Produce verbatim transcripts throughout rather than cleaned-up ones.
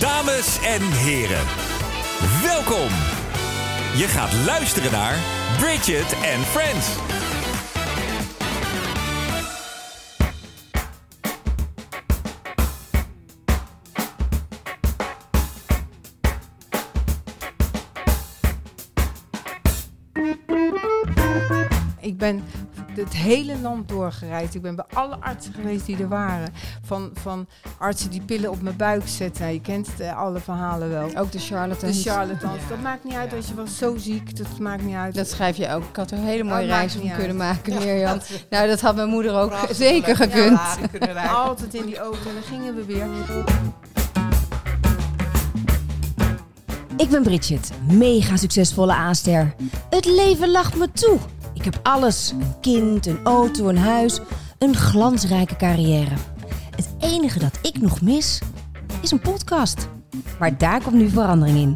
Dames en heren, welkom. Je gaat luisteren naar Bridget and Friends. Ik ben het hele land doorgereisd. Ik ben bij alle artsen geweest die er waren. Van, van artsen die pillen op mijn buik zetten. Nou, je kent uh, alle verhalen wel. Ook de charlatans. De charlatans. Ja. Dat maakt niet uit Ja. als je was zo ziek. Dat maakt niet uit. Dat schrijf je ook. Ik had er een hele mooie Oh, reis maakt om niet kunnen uit. maken, Ja, Mirjam. dat- Nou, dat had mijn moeder ook Prachtig, zeker leuk. gekund. Ja, die kunnen wij. Altijd in die auto en dan gingen we weer. Ik ben Bridget, mega succesvolle aanster. Het leven lacht me toe. Ik heb alles. Een kind, een auto, een huis. Een glansrijke carrière. Het enige dat ik nog mis, is een podcast. Maar daar komt nu verandering in.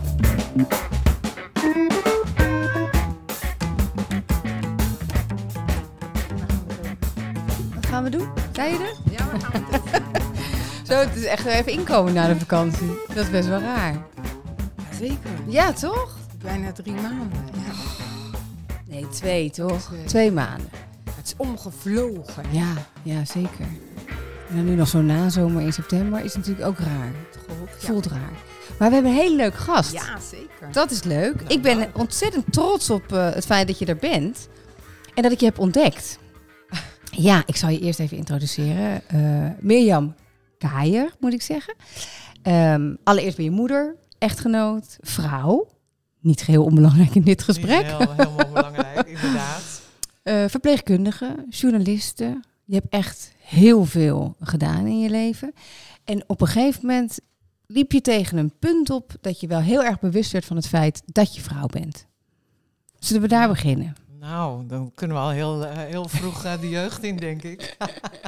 Wat gaan we doen? Zei je er? Ja, we gaan het Zo, het is echt even inkomen na de vakantie. Dat is best wel raar. ja, zeker. Ja, toch? Bijna drie maanden. Ja. Nee, twee, toch? Twee. Twee maanden. Het is omgevlogen. Ja, ja, zeker. En dan nu nog zo'n nazomer in september is natuurlijk ook raar. Gehoord, ja. Voelt raar. Maar we hebben een hele leuke gast. Ja, zeker. Dat is leuk. Ik ben ontzettend trots op uh, het feit dat je er bent. En dat ik je heb ontdekt. Ja, ik zal je eerst even introduceren. Uh, Mirjam Kaijer, moet ik zeggen. Um, allereerst ben je moeder, echtgenoot, vrouw. Niet geheel onbelangrijk in dit gesprek. Niet heel, helemaal onbelangrijk, inderdaad. Uh, verpleegkundige, journaliste. Je hebt echt heel veel gedaan in je leven. En op een gegeven moment liep je tegen een punt op dat je wel heel erg bewust werd van het feit dat je vrouw bent. Zullen we daar beginnen? Nou, dan kunnen we al heel, uh, heel vroeg uh, de jeugd in, denk ik.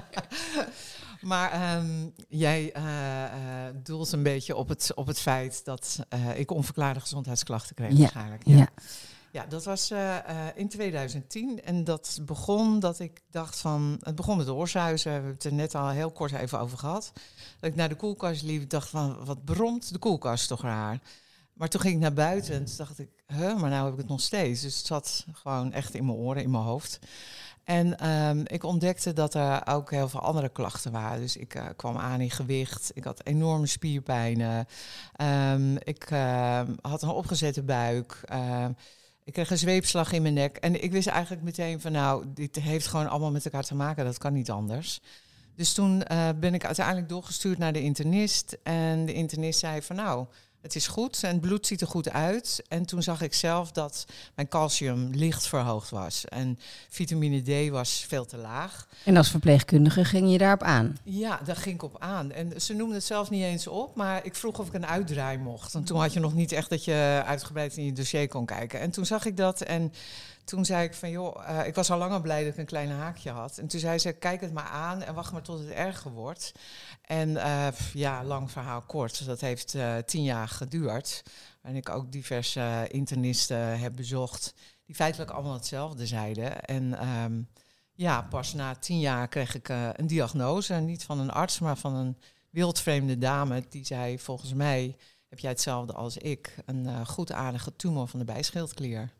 Maar um, jij uh, uh, doelt een beetje op het, op het feit dat uh, ik onverklaarde gezondheidsklachten kreeg, Ja, waarschijnlijk. Ja. ja. Ja, dat was uh, uh, in tweeduizend tien en dat begon dat ik dacht van... Het begon met de oorsuizen, we hebben het er net al heel kort even over gehad. Dat ik naar de koelkast liep, dacht van, wat bromt de koelkast toch raar. Maar toen ging ik naar buiten en toen dacht ik, huh, maar nou heb ik het nog steeds. Dus het zat gewoon echt in mijn oren, in mijn hoofd. En um, ik ontdekte dat er ook heel veel andere klachten waren. Dus ik uh, kwam aan in gewicht, ik had enorme spierpijnen. Um, ik uh, had een opgezette buik. Uh, ik kreeg een zweepslag in mijn nek. En ik wist eigenlijk meteen van nou, dit heeft gewoon allemaal met elkaar te maken. Dat kan niet anders. Dus toen uh, ben ik uiteindelijk doorgestuurd naar de internist. En de internist zei van nou... Het is goed en het bloed ziet er goed uit. En toen zag ik zelf dat mijn calcium licht verhoogd was. En vitamine D was veel te laag. En als verpleegkundige ging je daarop aan? Ja, daar ging ik op aan. En ze noemden het zelf niet eens op, maar ik vroeg of ik een uitdraai mocht. Want toen had je nog niet echt dat je uitgebreid in je dossier kon kijken. En toen zag ik dat en toen zei ik van joh, uh, ik was al langer blij dat ik een klein haakje had. En toen zei ze, kijk het maar aan en wacht maar tot het erger wordt. En uh, ja, lang verhaal kort. Dat heeft uh, tien jaar geduurd. En ik ook diverse uh, internisten heb bezocht die feitelijk allemaal hetzelfde zeiden. En um, ja, pas na tien jaar kreeg ik uh, een diagnose. Niet van een arts, maar van een wildvreemde dame. Die zei, volgens mij heb jij hetzelfde als ik. Een uh, goedaardige tumor van de bijschildklier.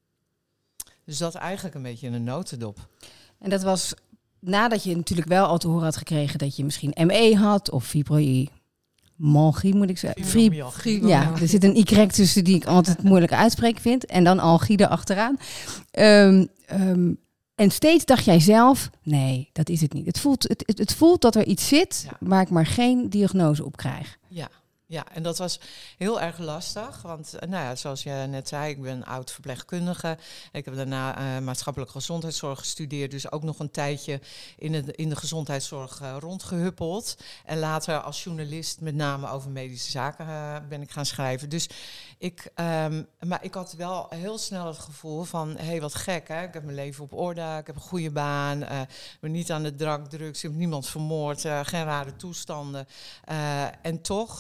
Dus dat eigenlijk een beetje in een notendop. En dat was nadat je natuurlijk wel al te horen had gekregen dat je misschien M E had of fibromyalgie, moet ik zeggen. Fibromyalgie. Ja, er zit een Y tussen die ik altijd moeilijk uitspreken vind. En dan algie erachteraan. Um, um, en steeds dacht jij zelf, nee, dat is het niet. Het voelt, het, het, het voelt dat er iets zit, Ja. waar ik maar geen diagnose op krijg. Ja. Ja, en dat was heel erg lastig, want nou ja, zoals je net zei, ik ben oud verpleegkundige. Ik heb daarna uh, maatschappelijke gezondheidszorg gestudeerd, dus ook nog een tijdje in de, in de gezondheidszorg uh, rondgehuppeld. En later als journalist met name over medische zaken uh, ben ik gaan schrijven. Dus ik, um, maar ik had wel heel snel het gevoel van, hé, hey, wat gek, hè? Ik heb mijn leven op orde, ik heb een goede baan, uh, ik ben niet aan de drank, drugs, ik heb niemand vermoord, uh, geen rare toestanden. Uh, en toch uh,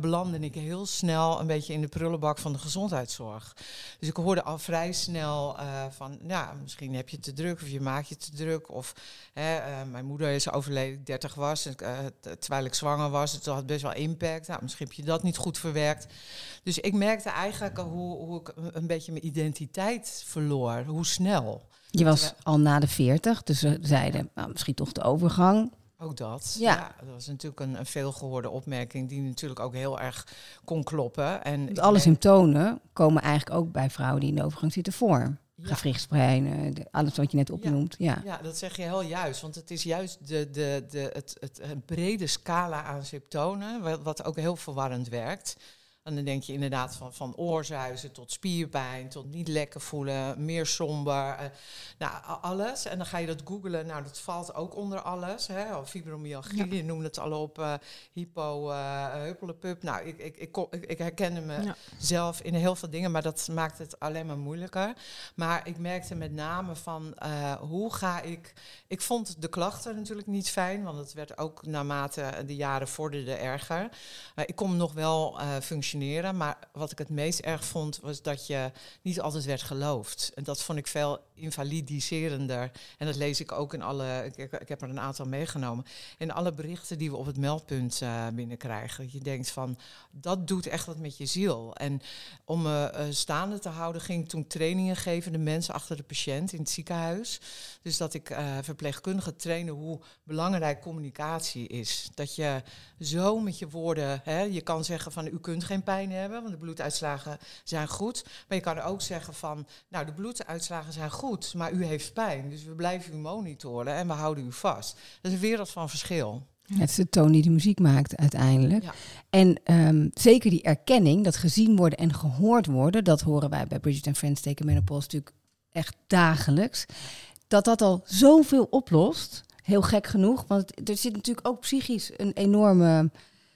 belandde ik heel snel een beetje in de prullenbak van de gezondheidszorg. Dus ik hoorde al vrij snel uh, van, ja, misschien heb je het te druk of je maakt je te druk. Of hè, uh, mijn moeder is overleden, ik dertig was, uh, terwijl ik zwanger was. Het had best wel impact. Nou, misschien heb je dat niet goed verwerkt. Dus ik merkte eigenlijk hoe, hoe ik een beetje mijn identiteit verloor. Hoe snel. Je was al na de veertig, dus ze zeiden, nou, misschien toch de overgang. Ook dat. Ja. ja dat was natuurlijk een, een veelgehoorde opmerking die natuurlijk ook heel erg kon kloppen. En Want alle symptomen komen eigenlijk ook bij vrouwen die in de overgang zitten voor. Ja. Gewrichtspijn, alles wat je net opnoemt. Ja. Ja. ja, dat zeg je heel juist. Want het is juist de, de, de, het, het, het brede scala aan symptomen, wat, wat ook heel verwarrend werkt. En dan denk je inderdaad van, van oorzuizen tot spierpijn, tot niet lekker voelen, meer somber. Uh, nou, alles. En dan ga je dat googlen. Nou, dat valt ook onder alles. Hè. Of fibromyalgie, ja. Je noemde het al op. Uh, hypo, uh, huppelepup. Nou, ik, ik, ik, ik, ik herkende mezelf ja. in heel veel dingen, maar dat maakt het alleen maar moeilijker. Maar ik merkte met name van, uh, hoe ga ik... Ik vond de klachten natuurlijk niet fijn, want het werd ook naarmate de jaren vorderden erger. Uh, ik kon nog wel uh, functioneren. Maar wat ik het meest erg vond, was dat je niet altijd werd geloofd. En dat vond ik veel invalidiserender. En dat lees ik ook in alle... Ik, ik heb er een aantal meegenomen. In alle berichten die we op het meldpunt uh, binnenkrijgen. Je denkt van, dat doet echt wat met je ziel. En om me uh, staande te houden, ging ik toen trainingen geven. De mensen achter de patiënt in het ziekenhuis. Dus dat ik uh, verpleegkundigen trainen hoe belangrijk communicatie is. Dat je zo met je woorden... Hè, je kan zeggen van, u kunt geen pijn hebben, want de bloeduitslagen zijn goed. Maar je kan er ook zeggen van, nou, de bloeduitslagen zijn goed, maar u heeft pijn. Dus we blijven u monitoren en we houden u vast. Dat is een wereld van verschil. Het is de toon die de muziek maakt uiteindelijk. Ja. En um, zeker die erkenning, dat gezien worden en gehoord worden, dat horen wij bij Bridget and Friends Take a Menopause natuurlijk echt dagelijks. Dat dat al zoveel oplost, heel gek genoeg, want er zit natuurlijk ook psychisch een enorme...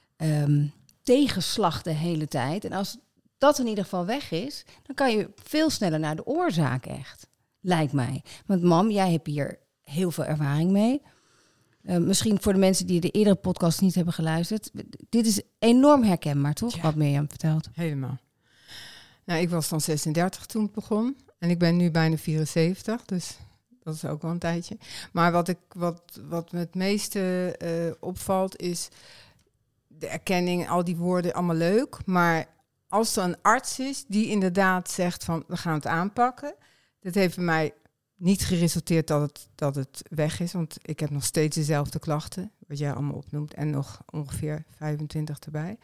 Um, tegenslag de hele tijd. En als dat in ieder geval weg is, dan kan je veel sneller naar de oorzaak echt. Lijkt mij. Want mam, jij hebt hier heel veel ervaring mee. Uh, misschien voor de mensen die de eerdere podcast niet hebben geluisterd. Dit is enorm herkenbaar, toch? Ja. Wat Mirjam vertelt. Helemaal. Nou, ik was dan zesendertig toen het begon. En ik ben nu bijna vierenzeventig, dus dat is ook wel een tijdje. Maar wat, ik, wat, wat me het meeste uh, opvalt is... de erkenning, al die woorden, allemaal leuk. Maar als er een arts is die inderdaad zegt van, we gaan het aanpakken. Dat heeft bij mij niet geresulteerd dat het, dat het weg is. Want ik heb nog steeds dezelfde klachten, wat jij allemaal opnoemt. En nog ongeveer vijfentwintig erbij.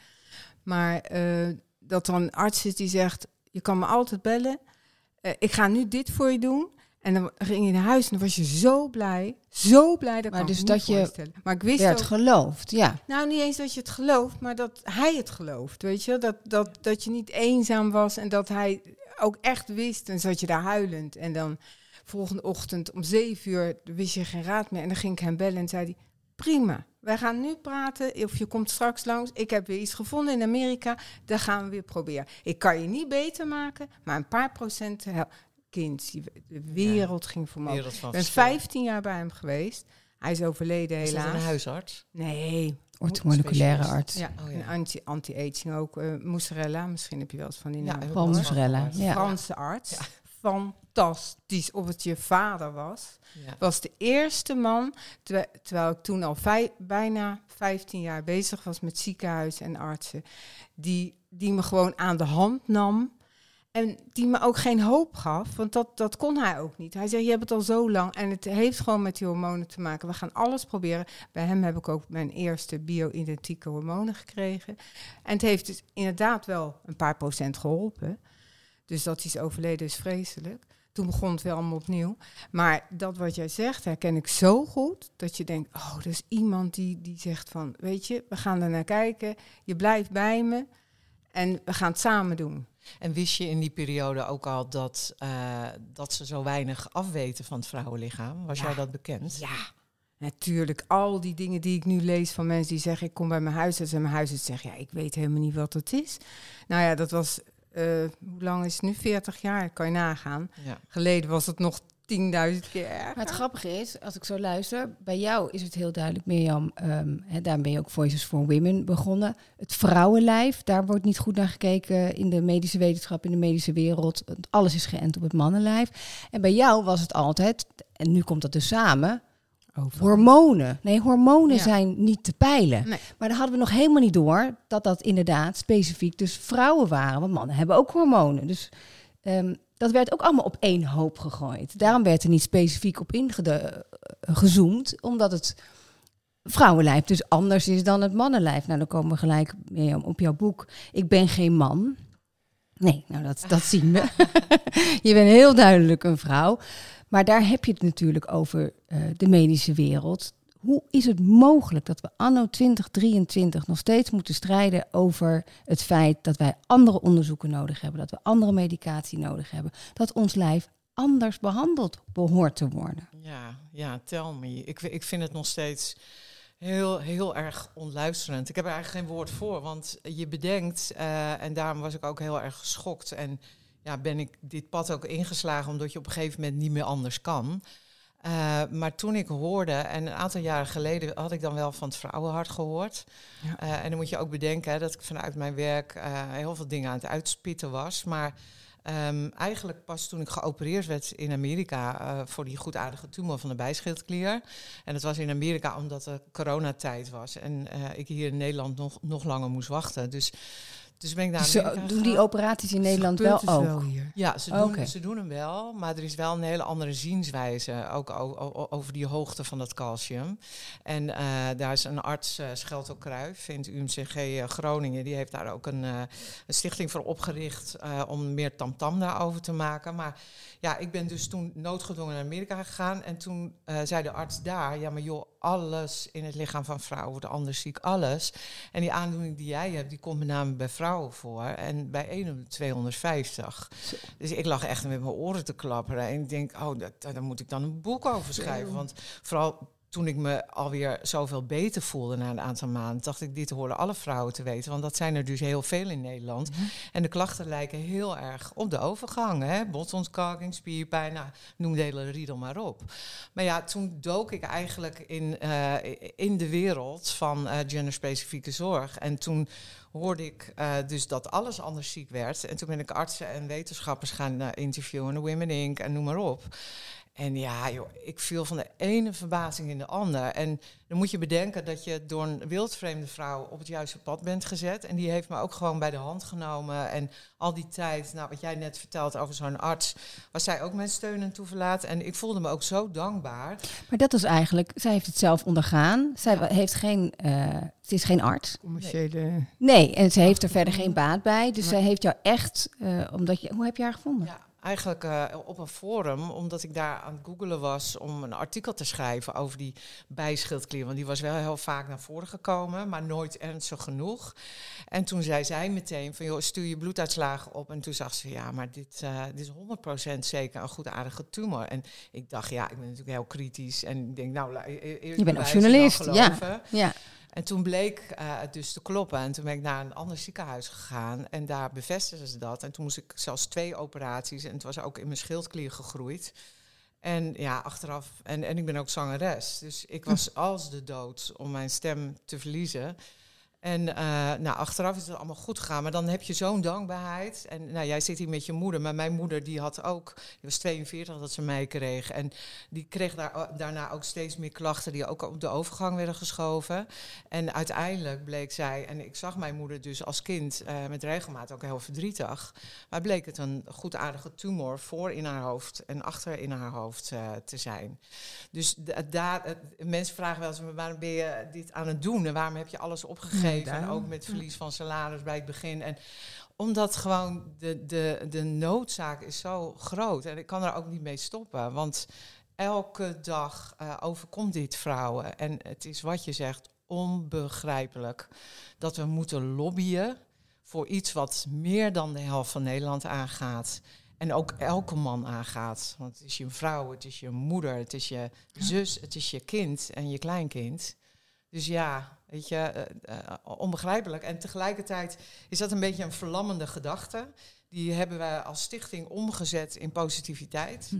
Maar uh, dat er een arts is die zegt, je kan me altijd bellen. Uh, ik ga nu dit voor je doen. En dan ging je naar huis en dan was je zo blij. Zo blij, dat maar kan dus ik dat niet je voorstellen. Maar ik wist werd ook, geloofd, ja. Nou, niet eens dat je het gelooft, maar dat hij het gelooft, weet je. Dat, dat, dat je niet eenzaam was en dat hij ook echt wist. En zat je daar huilend. En dan volgende ochtend om zeven uur wist je geen raad meer. En dan ging ik hem bellen en zei hij, prima. Wij gaan nu praten, of je komt straks langs. Ik heb weer iets gevonden in Amerika, dat gaan we weer proberen. Ik kan je niet beter maken, maar een paar procent helpen. Kind, de wereld ja, ging voor me. Ik ben vijftien jaar bij hem geweest. Hij is overleden helaas. Is dat een huisarts? Nee. Orthomoleculaire arts. Ja, oh, ja. En anti, anti-aging ook. Uh, Mozzarella, misschien heb je wel eens van die naam. Ja, Paul Mozzarella. Ja. Franse arts. Ja. Fantastisch. Of het je vader was. Ja. Was de eerste man, terwijl, terwijl ik toen al vij, bijna vijftien jaar bezig was met ziekenhuizen en artsen, die, die me gewoon aan de hand nam. En die me ook geen hoop gaf, want dat, dat kon hij ook niet. Hij zei, je hebt het al zo lang en het heeft gewoon met die hormonen te maken. We gaan alles proberen. Bij hem heb ik ook mijn eerste bio-identieke hormonen gekregen. En het heeft dus inderdaad wel een paar procent geholpen. Dus dat hij is overleden is vreselijk. Toen begon het wel allemaal opnieuw. Maar dat wat jij zegt, herken ik zo goed, dat je denkt, oh, er is iemand die, die zegt van, weet je, we gaan er naar kijken. Je blijft bij me en we gaan het samen doen. En wist je in die periode ook al dat, uh, dat ze zo weinig afweten van het vrouwenlichaam? Was ja. jou dat bekend? Ja, natuurlijk. Al die dingen die ik nu lees van mensen die zeggen, ik kom bij mijn huisarts en mijn huisarts zegt, ja, ik weet helemaal niet wat het is. Nou ja, dat was, uh, hoe lang is het nu? veertig jaar, kan je nagaan. Ja. Geleden was het nog tienduizend keer erger. Maar het grappige is, als ik zo luister, bij jou is het heel duidelijk, Mirjam, um, hè, daarom ben je ook Voices for Women begonnen. Het vrouwenlijf, daar wordt niet goed naar gekeken in de medische wetenschap, in de medische wereld. Alles is geënt op het mannenlijf. En bij jou was het altijd, en nu komt dat dus samen, Overal. hormonen. Nee, hormonen Ja. zijn niet te peilen. Nee. Maar dan hadden we nog helemaal niet door dat dat inderdaad specifiek dus vrouwen waren. Want mannen hebben ook hormonen. Dus um, dat werd ook allemaal op één hoop gegooid. Daarom werd er niet specifiek op ingezoomd, omdat het vrouwenlijf dus anders is dan het mannenlijf. Nou, dan komen we gelijk mee op jouw boek. Ik ben geen man. Nee, nou dat, dat zien we. Je bent heel duidelijk een vrouw. Maar daar heb je het natuurlijk over uh, de medische wereld. Hoe is het mogelijk dat we anno twintig drieëntwintig nog steeds moeten strijden over het feit dat wij andere onderzoeken nodig hebben, dat we andere medicatie nodig hebben, dat ons lijf anders behandeld behoort te worden? Ja, ja, tell me. Ik, ik vind het nog steeds heel, heel erg onluisterend. Ik heb er eigenlijk geen woord voor, want je bedenkt, uh, en daarom was ik ook heel erg geschokt en ja, ben ik dit pad ook ingeslagen omdat je op een gegeven moment niet meer anders kan. Uh, maar toen ik hoorde, en een aantal jaren geleden had ik dan wel van het Vrouwenhart gehoord. Ja. Uh, en dan moet je ook bedenken hè, dat ik vanuit mijn werk uh, heel veel dingen aan het uitspitten was. Maar um, eigenlijk pas toen ik geopereerd werd in Amerika uh, voor die goedaardige tumor van de bijschildklier. En dat was in Amerika omdat er coronatijd was en uh, ik hier in Nederland nog, nog langer moest wachten. Dus... Dus ben ik naar Ze doen gegaan. Die operaties in Nederland wel dus ook? Wel hier. Ja, ze doen, okay. ze doen hem wel, maar er is wel een hele andere zienswijze, ook o- o- over die hoogte van dat calcium. En uh, daar is een arts, uh, Schelto Cruijff, in het U M C G uh, Groningen, die heeft daar ook een, uh, een stichting voor opgericht uh, om meer tamtam daarover te maken. Maar ja, ik ben dus toen noodgedwongen naar Amerika gegaan en toen uh, zei de arts daar, ja maar joh, alles in het lichaam van vrouwen wordt anders ziek, alles. En die aandoening die jij hebt, die komt met name bij vrouwen voor. En bij één op de tweehonderdvijftig. Zo. Dus ik lag echt met mijn oren te klapperen. En ik denk, oh, dat, daar moet ik dan een boek over schrijven. Zo. Want vooral toen ik me alweer zoveel beter voelde na een aantal maanden, dacht ik, dit horen alle vrouwen te weten. Want dat zijn er dus heel veel in Nederland. Mm-hmm. En de klachten lijken heel erg op de overgang. Hè? Botontkalking, spierpijn, nou, noem de hele riedel maar op. Maar ja, toen dook ik eigenlijk in, uh, in de wereld van uh, genderspecifieke zorg. En toen hoorde ik uh, dus dat alles anders ziek werd. En toen ben ik artsen en wetenschappers gaan uh, interviewen, de Women Incorporated en noem maar op. En ja, joh, ik viel van de ene verbazing in de ander. En dan moet je bedenken dat je door een wildvreemde vrouw op het juiste pad bent gezet. En die heeft me ook gewoon bij de hand genomen. En al die tijd, nou wat jij net vertelt over zo'n arts, was zij ook mijn steun en toeverlaat. En ik voelde me ook zo dankbaar. Maar dat is eigenlijk, zij heeft het zelf ondergaan. Zij ja. heeft geen, uh, het is geen arts. Commerciële. Nee, nee en ze heeft er verder geen baat bij. Dus ja. zij heeft jou echt, uh, omdat je, hoe heb je haar gevonden? Ja. Eigenlijk uh, op een forum, omdat ik daar aan het googelen was om een artikel te schrijven over die bijschildklier. Want die was wel heel vaak naar voren gekomen, maar nooit ernstig genoeg. En toen zei zij meteen van, joh, stuur je bloeduitslagen op. En toen zag ze, ja, maar dit, uh, dit is honderd procent zeker een goedaardige tumor. En ik dacht, ja, ik ben natuurlijk heel kritisch. En ik denk, nou, e- je bent ook journalist, ja. ja. En toen bleek uh, het dus te kloppen. En toen ben ik naar een ander ziekenhuis gegaan. En daar bevestigden ze dat. En toen moest ik zelfs twee operaties. En het was ook in mijn schildklier gegroeid. En ja, achteraf... En, en ik ben ook zangeres. Dus ik was als de dood om mijn stem te verliezen. En uh, nou, achteraf is het allemaal goed gegaan. Maar dan heb je zo'n dankbaarheid. En nou, jij zit hier met je moeder. Maar mijn moeder die had ook... Die was tweeënveertig dat ze mij kreeg. En die kreeg daar, daarna ook steeds meer klachten... die ook op de overgang werden geschoven. En uiteindelijk bleek zij... En ik zag mijn moeder dus als kind uh, met regelmaat ook heel verdrietig. Maar bleek het een goedaardige tumor... voor in haar hoofd en achter in haar hoofd uh, te zijn. Dus d- daar... Uh, mensen vragen wel eens... waarom ben je dit aan het doen? En waarom heb je alles opgegeven? En ook met verlies van salaris bij het begin. En omdat gewoon de, de, de noodzaak is zo groot. En ik kan er ook niet mee stoppen. Want elke dag uh, overkomt dit vrouwen. En het is wat je zegt onbegrijpelijk. Dat we moeten lobbyen voor iets wat meer dan de helft van Nederland aangaat. En ook elke man aangaat. Want het is je vrouw, het is je moeder, het is je zus, het is je kind en je kleinkind. Dus ja, weet je, uh, uh, onbegrijpelijk. En tegelijkertijd is dat een beetje een verlammende gedachte. Die hebben we als stichting omgezet in positiviteit. Mm-hmm.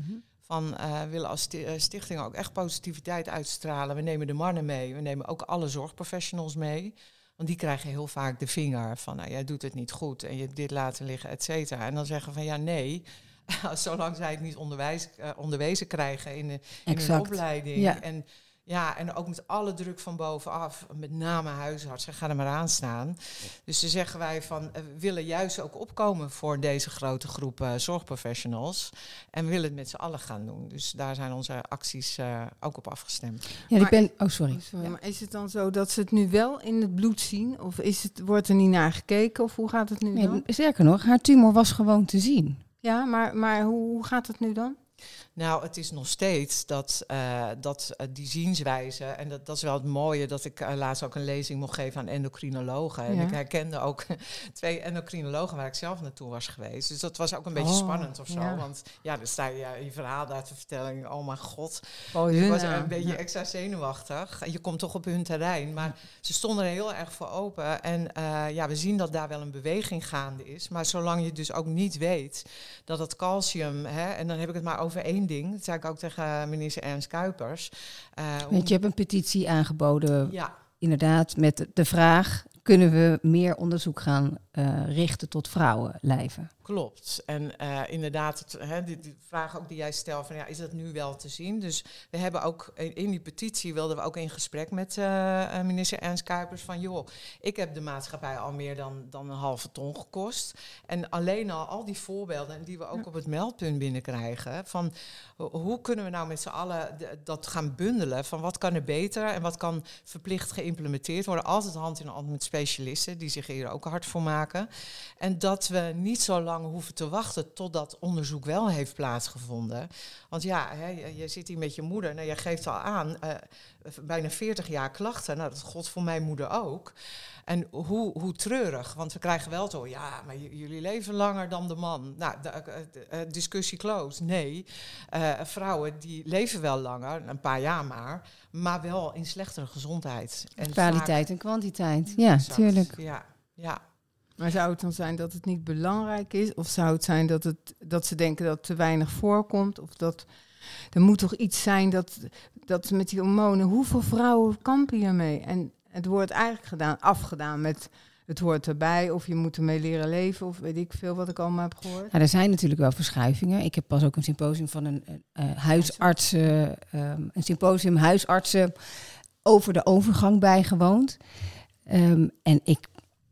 Van, uh, we willen als sti- uh, stichting ook echt positiviteit uitstralen. We nemen de mannen mee. We nemen ook alle zorgprofessionals mee. Want die krijgen heel vaak de vinger van, nou, jij doet het niet goed en je hebt dit laten liggen, et cetera. En dan zeggen van, ja, nee, zolang zij het niet onderwijs, uh, onderwezen krijgen in, de, in hun opleiding. Ja. En, ja, en ook met alle druk van bovenaf, met name huisartsen, ga er maar aan staan. Dus dan zeggen wij van, uh, we willen juist ook opkomen voor deze grote groep uh, zorgprofessionals. En we willen het met z'n allen gaan doen. Dus daar zijn onze acties uh, ook op afgestemd. Ja, Maar- ik ben... Oh, sorry. Oh, sorry, Ja. Maar is het dan zo dat ze het nu wel in het bloed zien? Of is het, wordt er niet naar gekeken? Of hoe gaat het nu dan? Nee, sterker nog, haar tumor was gewoon te zien. Ja, maar, maar hoe, hoe gaat het nu dan? Nou, het is nog steeds dat, uh, dat uh, die zienswijze, en dat, dat is wel het mooie, dat ik uh, laatst ook een lezing mocht geven aan endocrinologen. En Ja. ik herkende ook twee endocrinologen waar ik zelf naartoe was geweest. Dus dat was ook een beetje Oh, spannend of zo. ja. Want ja, dan sta je ja, je verhaal daar te vertellen. Oh mijn god. Oh, Dus ik was ja. een beetje extra zenuwachtig. En je komt toch op hun terrein. Maar ze stonden er heel erg voor open. En uh, ja, we zien dat daar wel een beweging gaande is. Maar zolang je dus ook niet weet dat het calcium, hè, en dan heb ik het maar over één ding. Dat zei ik ook tegen minister Ernst Kuipers. Uh, Want je hebt een petitie aangeboden, ja, inderdaad, met de- de vraag... kunnen we meer onderzoek gaan uh, richten tot vrouwenlijven? klopt. En uh, inderdaad, het, hè, die, die vraag ook die jij stelt, van ja, is dat nu wel te zien? Dus we hebben ook in, in die petitie wilden we ook in gesprek met uh, minister Ernst Kuipers van joh, ik heb de maatschappij al meer dan, dan een halve ton gekost. En alleen al al die voorbeelden en die we ook ja. op het meldpunt binnenkrijgen, van hoe kunnen we nou met z'n allen de, dat gaan bundelen, van wat kan er beter en wat kan verplicht geïmplementeerd worden. Altijd hand in hand met specialisten die zich hier ook hard voor maken. En dat we niet zo lang hoeven te wachten totdat onderzoek wel heeft plaatsgevonden. Want ja, hè, je, je zit hier met je moeder, nou, je geeft al aan, uh, bijna veertig jaar klachten. Nou, dat gold voor mijn moeder ook. En hoe, hoe treurig, want we krijgen wel zo, ja, maar j- jullie leven langer dan de man. Nou, de, de, de discussie closed. Nee, uh, vrouwen die leven wel langer, een paar jaar maar, maar wel in slechtere gezondheid. En Kwaliteit vaak, en kwantiteit, ja, exact, tuurlijk. Ja, ja. Maar zou het dan zijn dat het niet belangrijk is? Of zou het zijn dat, het, dat ze denken dat het te weinig voorkomt? Of dat er moet toch iets zijn dat, dat met die hormonen... Hoeveel vrouwen kampen hiermee? En het wordt eigenlijk gedaan, afgedaan met... Het hoort erbij, of je moet ermee leren leven... of weet ik veel wat ik allemaal heb gehoord. Nou, er zijn natuurlijk wel verschuivingen. Ik heb pas ook een symposium van een uh, huisartsen... Um, een symposium huisartsen over de overgang bijgewoond. Um, en ik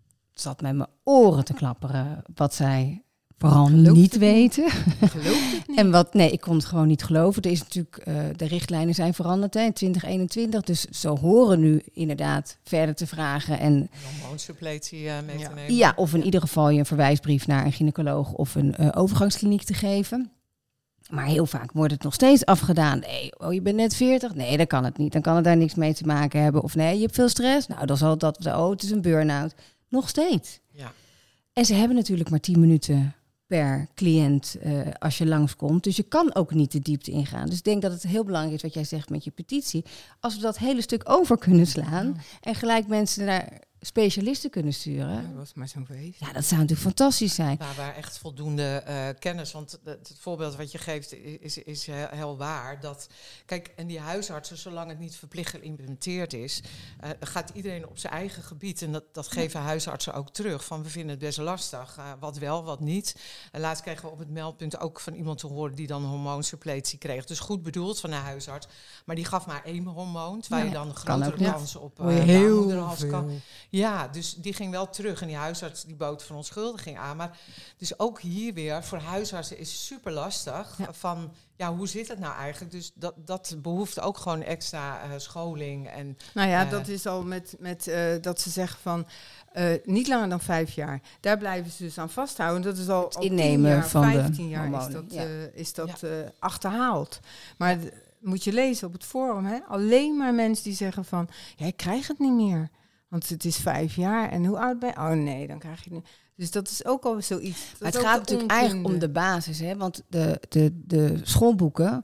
zat met mijn oren te klapperen wat zij vooral Geloof niet het weten. Ik geloof het niet. En wat, nee, ik kon het gewoon niet geloven. Er is natuurlijk, uh, de richtlijnen zijn veranderd hè, in twintig eenentwintig. Dus ze horen nu inderdaad verder te vragen. En hormoonsuppletie uh, mee Ja. te nemen. ja, of in ieder geval je een verwijsbrief naar een gynaecoloog of een uh, overgangskliniek te geven. Maar heel vaak wordt het nog steeds afgedaan. Nee, oh, je bent net veertig. Nee, dat kan het niet. Dan kan het daar niks mee te maken hebben. Of nee, je hebt veel stress. Nou, dan zal dat... Oh, het is een burn-out. Nog steeds. Ja. En ze hebben natuurlijk maar tien minuten per cliënt uh, als je langskomt. Dus je kan ook niet de diepte ingaan. Dus ik denk dat het heel belangrijk is wat jij zegt met je petitie. Als we dat hele stuk over kunnen slaan... Ja. en gelijk mensen naar specialisten kunnen sturen... Ja, dat was maar zo'n feest. Ja, dat zou natuurlijk fantastisch zijn. Waar, waar echt voldoende uh, kennis, want de, het voorbeeld wat je geeft is, is heel, heel waar. Dat, kijk, en die huisartsen, zolang het niet verplicht geïmplementeerd is, uh, gaat iedereen op zijn eigen gebied. En dat, dat geven huisartsen ook terug. Van we vinden het best lastig, uh, wat wel, wat niet. En laatst kregen we op het meldpunt ook van iemand te horen die dan hormoonsuppletie kreeg. Dus goed bedoeld van de huisarts, maar die gaf maar één hormoon, waar ja, je dan grotere kansen op uh, heel kan. Ja, dus die ging wel terug en die huisarts die bood verontschuldiging aan. Maar dus ook hier weer, voor huisartsen is super lastig. Ja. Van, ja, hoe zit het nou eigenlijk? Dus dat, dat behoeft ook gewoon extra uh, scholing. En, nou ja, uh, dat is al met, met uh, dat ze zeggen van... Uh, niet langer dan vijf jaar. Daar blijven ze dus aan vasthouden. Dat is al, het al innemen tien jaar, van vijftien de jaar hormonen. is dat, ja. uh, is dat ja. uh, achterhaald. Maar d- moet je lezen op het forum, hè? Alleen maar mensen die zeggen van... Ja, ik krijg het niet meer. Want het is vijf jaar. En hoe oud ben je? Oh nee, dan krijg je het niet. Dus dat is ook al zoiets. Maar het gaat natuurlijk onkunde. eigenlijk om de basis. Hè? Want de, de, de schoolboeken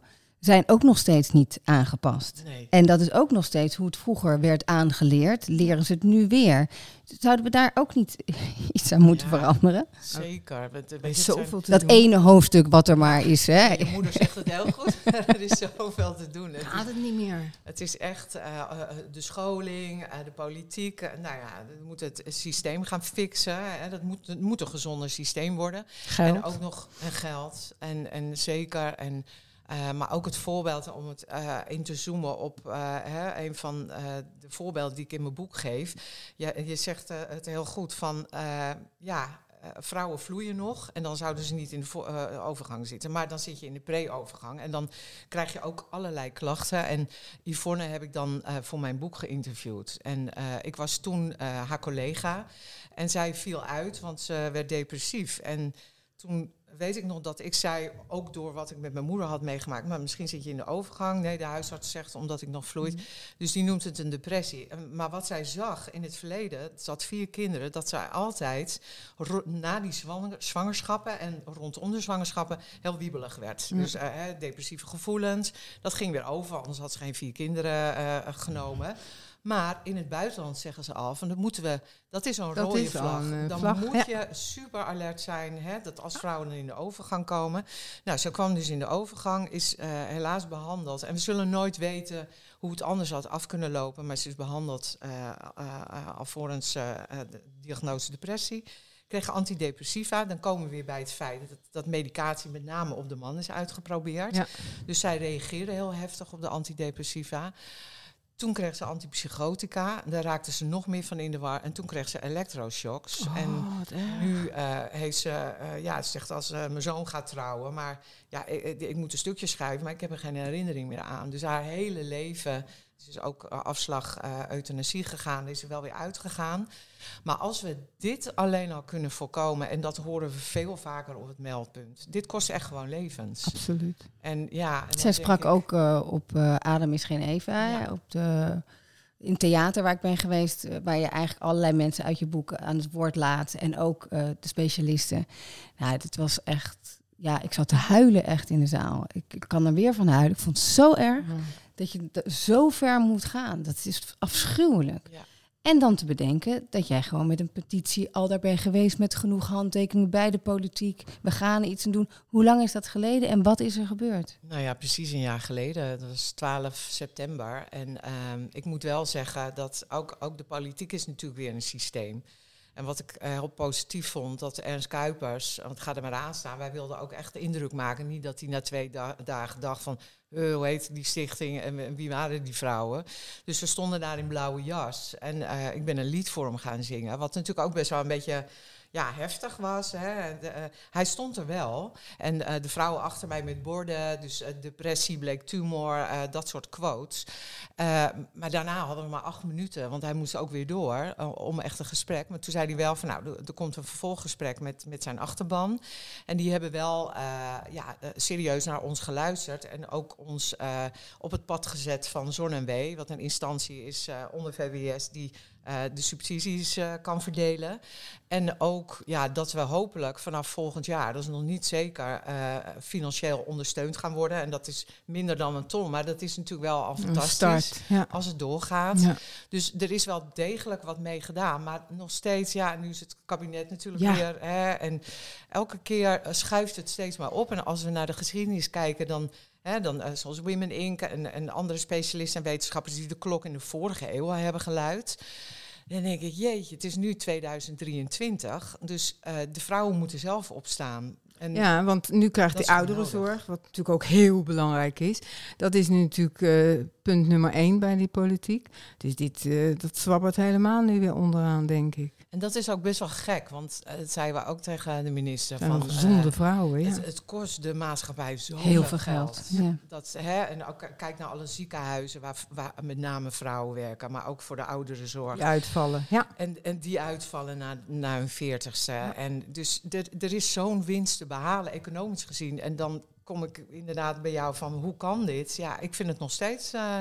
zijn ook nog steeds niet aangepast. Nee. En dat is ook nog steeds hoe het vroeger werd aangeleerd. Leren ze het nu weer. Zouden we daar ook niet iets aan moeten Ja, veranderen? Zeker. Want, Er weet is je, het zoveel te Dat doen. ene hoofdstuk wat er maar is. Hè? zijn- je moeder zegt het heel goed. Er is zoveel te doen. Het is, Gaat het niet meer. het is echt uh, uh, de scholing, uh, de politiek. Uh, nou ja, we moeten het systeem gaan fixen. Hè. Dat moet, het moet een gezonder systeem worden. Geld. En ook nog en geld. En, en zeker. En, uh, maar ook het voorbeeld om het uh, in te zoomen op uh, hè, een van uh, de voorbeelden die ik in mijn boek geef. Je, je zegt uh, het heel goed van uh, ja. Uh, vrouwen vloeien nog en dan zouden ze niet in de vo- uh, overgang zitten. Maar dan zit je in de pre-overgang en dan krijg je ook allerlei klachten. En Yvonne heb ik dan uh, voor mijn boek geïnterviewd. En uh, ik was toen uh, haar collega en zij viel uit, want ze werd depressief. En toen weet ik nog dat ik zei, ook door wat ik met mijn moeder had meegemaakt, maar misschien zit je in de overgang. Nee, de huisarts zegt omdat ik nog vloeit. Mm. Dus die noemt het een depressie. Maar wat zij zag in het verleden, ze had vier kinderen, dat zij altijd ro- na die zwanger- zwangerschappen en rondom de zwangerschappen heel wiebelig werd. Mm. Dus uh, depressieve gevoelens, dat ging weer over, anders had ze geen vier kinderen uh, genomen. Maar in het buitenland zeggen ze al, van dat moeten we, dat is een Dat rode is vlag. een, uh, Dan vlag, moet ja. je super alert zijn, hè, dat als vrouwen in de overgang komen. Nou, ze kwam dus in de overgang, is uh, helaas behandeld. En we zullen nooit weten hoe het anders had af kunnen lopen. Maar ze is behandeld uh, uh, uh, alvorens uh, uh, de diagnose depressie. Kreeg antidepressiva, dan komen we weer bij het feit dat, dat medicatie met name op de man is uitgeprobeerd. Ja. Dus zij reageerde heel heftig op de antidepressiva. Toen kreeg ze antipsychotica, daar raakte ze nog meer van in de war. En toen kreeg ze elektroshocks. Oh, en nu uh, heeft ze, uh, ja, ze zegt als uh, mijn zoon gaat trouwen. Maar ja, ik, ik, ik moet een stukje schrijven, maar ik heb er geen herinnering meer aan. Dus haar hele leven, ze is ook uh, afslag uh, euthanasie gegaan, is er wel weer uitgegaan. Maar als we dit alleen al kunnen voorkomen, en dat horen we veel vaker op het meldpunt. Dit kost echt gewoon levens. Absoluut. En ja, en Zij sprak ik, ook uh, op uh, Adem is geen Eva, ja. op de, in het theater waar ik ben geweest, uh, waar je eigenlijk allerlei mensen uit je boek aan het woord laat. En ook uh, de specialisten. Nou, het was echt, ja, ik zat te huilen echt in de zaal. Ik, ik kan er weer van huilen. Ik vond het zo erg mm. dat je d- zo ver moet gaan. Dat is afschuwelijk. Ja. En dan te bedenken dat jij gewoon met een petitie al daar bent geweest met genoeg handtekeningen bij de politiek. We gaan er iets aan doen. Hoe lang is dat geleden en wat is er gebeurd? Nou ja, precies een jaar geleden. Dat was twaalf september. En uh, ik moet wel zeggen dat ook, ook de politiek is natuurlijk weer een systeem. En wat ik uh, heel positief vond, dat Ernst Kuipers, want het gaat er maar aan staan, wij wilden ook echt de indruk maken. Niet dat hij na twee da- dagen dacht van, uh, hoe heet die stichting en, en wie waren die vrouwen. Dus we stonden daar in blauwe jas. En uh, ik ben een lied voor hem gaan zingen, wat natuurlijk ook best wel een beetje ja, heftig was. Hè. De, uh, hij stond er wel. En uh, de vrouwen achter mij met borden, dus uh, depressie bleek tumor, uh, dat soort quotes. Uh, maar daarna hadden we maar acht minuten, want hij moest ook weer door uh, om echt een gesprek. Maar toen zei hij wel van, nou, er, er komt een vervolggesprek met, met zijn achterban. En die hebben wel uh, ja, uh, serieus naar ons geluisterd en ook ons uh, op het pad gezet van Zon en W, wat een instantie is uh, onder V W S die Uh, de subsidies uh, kan verdelen. En ook ja, dat we hopelijk vanaf volgend jaar, dat is nog niet zeker, uh, financieel ondersteund gaan worden. En dat is minder dan een ton, maar dat is natuurlijk wel al fantastisch start, ja. als het doorgaat. Ja. Dus er is wel degelijk wat mee gedaan. Maar nog steeds, ja, nu is het kabinet natuurlijk ja. weer. Hè, en elke keer uh, schuift het steeds maar op. En als we naar de geschiedenis kijken, dan He, dan, uh, zoals Women Incorporated en, en andere specialisten en wetenschappers die de klok in de vorige eeuw hebben geluid. Dan denk ik, jeetje, het is nu tweeduizend drieëntwintig, dus uh, de vrouwen moeten zelf opstaan. En ja, want nu krijgt die ouderenzorg, wat natuurlijk ook heel belangrijk is. Dat is nu natuurlijk uh, punt nummer één bij die politiek. Dus dit, uh, dat zwabbert helemaal nu weer onderaan, denk ik. En dat is ook best wel gek, want uh, dat zeiden we ook tegen de minister. Zijn van nog gezonde uh, vrouwen, ja. Het, het kost de maatschappij zo heel veel geld. geld. Ja. Dat, hè, en ook kijk naar alle ziekenhuizen waar, waar met name vrouwen werken, maar ook voor de ouderenzorg. Die uitvallen, ja. En, en die uitvallen na, na hun veertigste. Ja. En dus er is zo'n winst te behalen, economisch gezien. En dan kom ik inderdaad bij jou van, hoe kan dit? Ja, ik vind het nog steeds uh,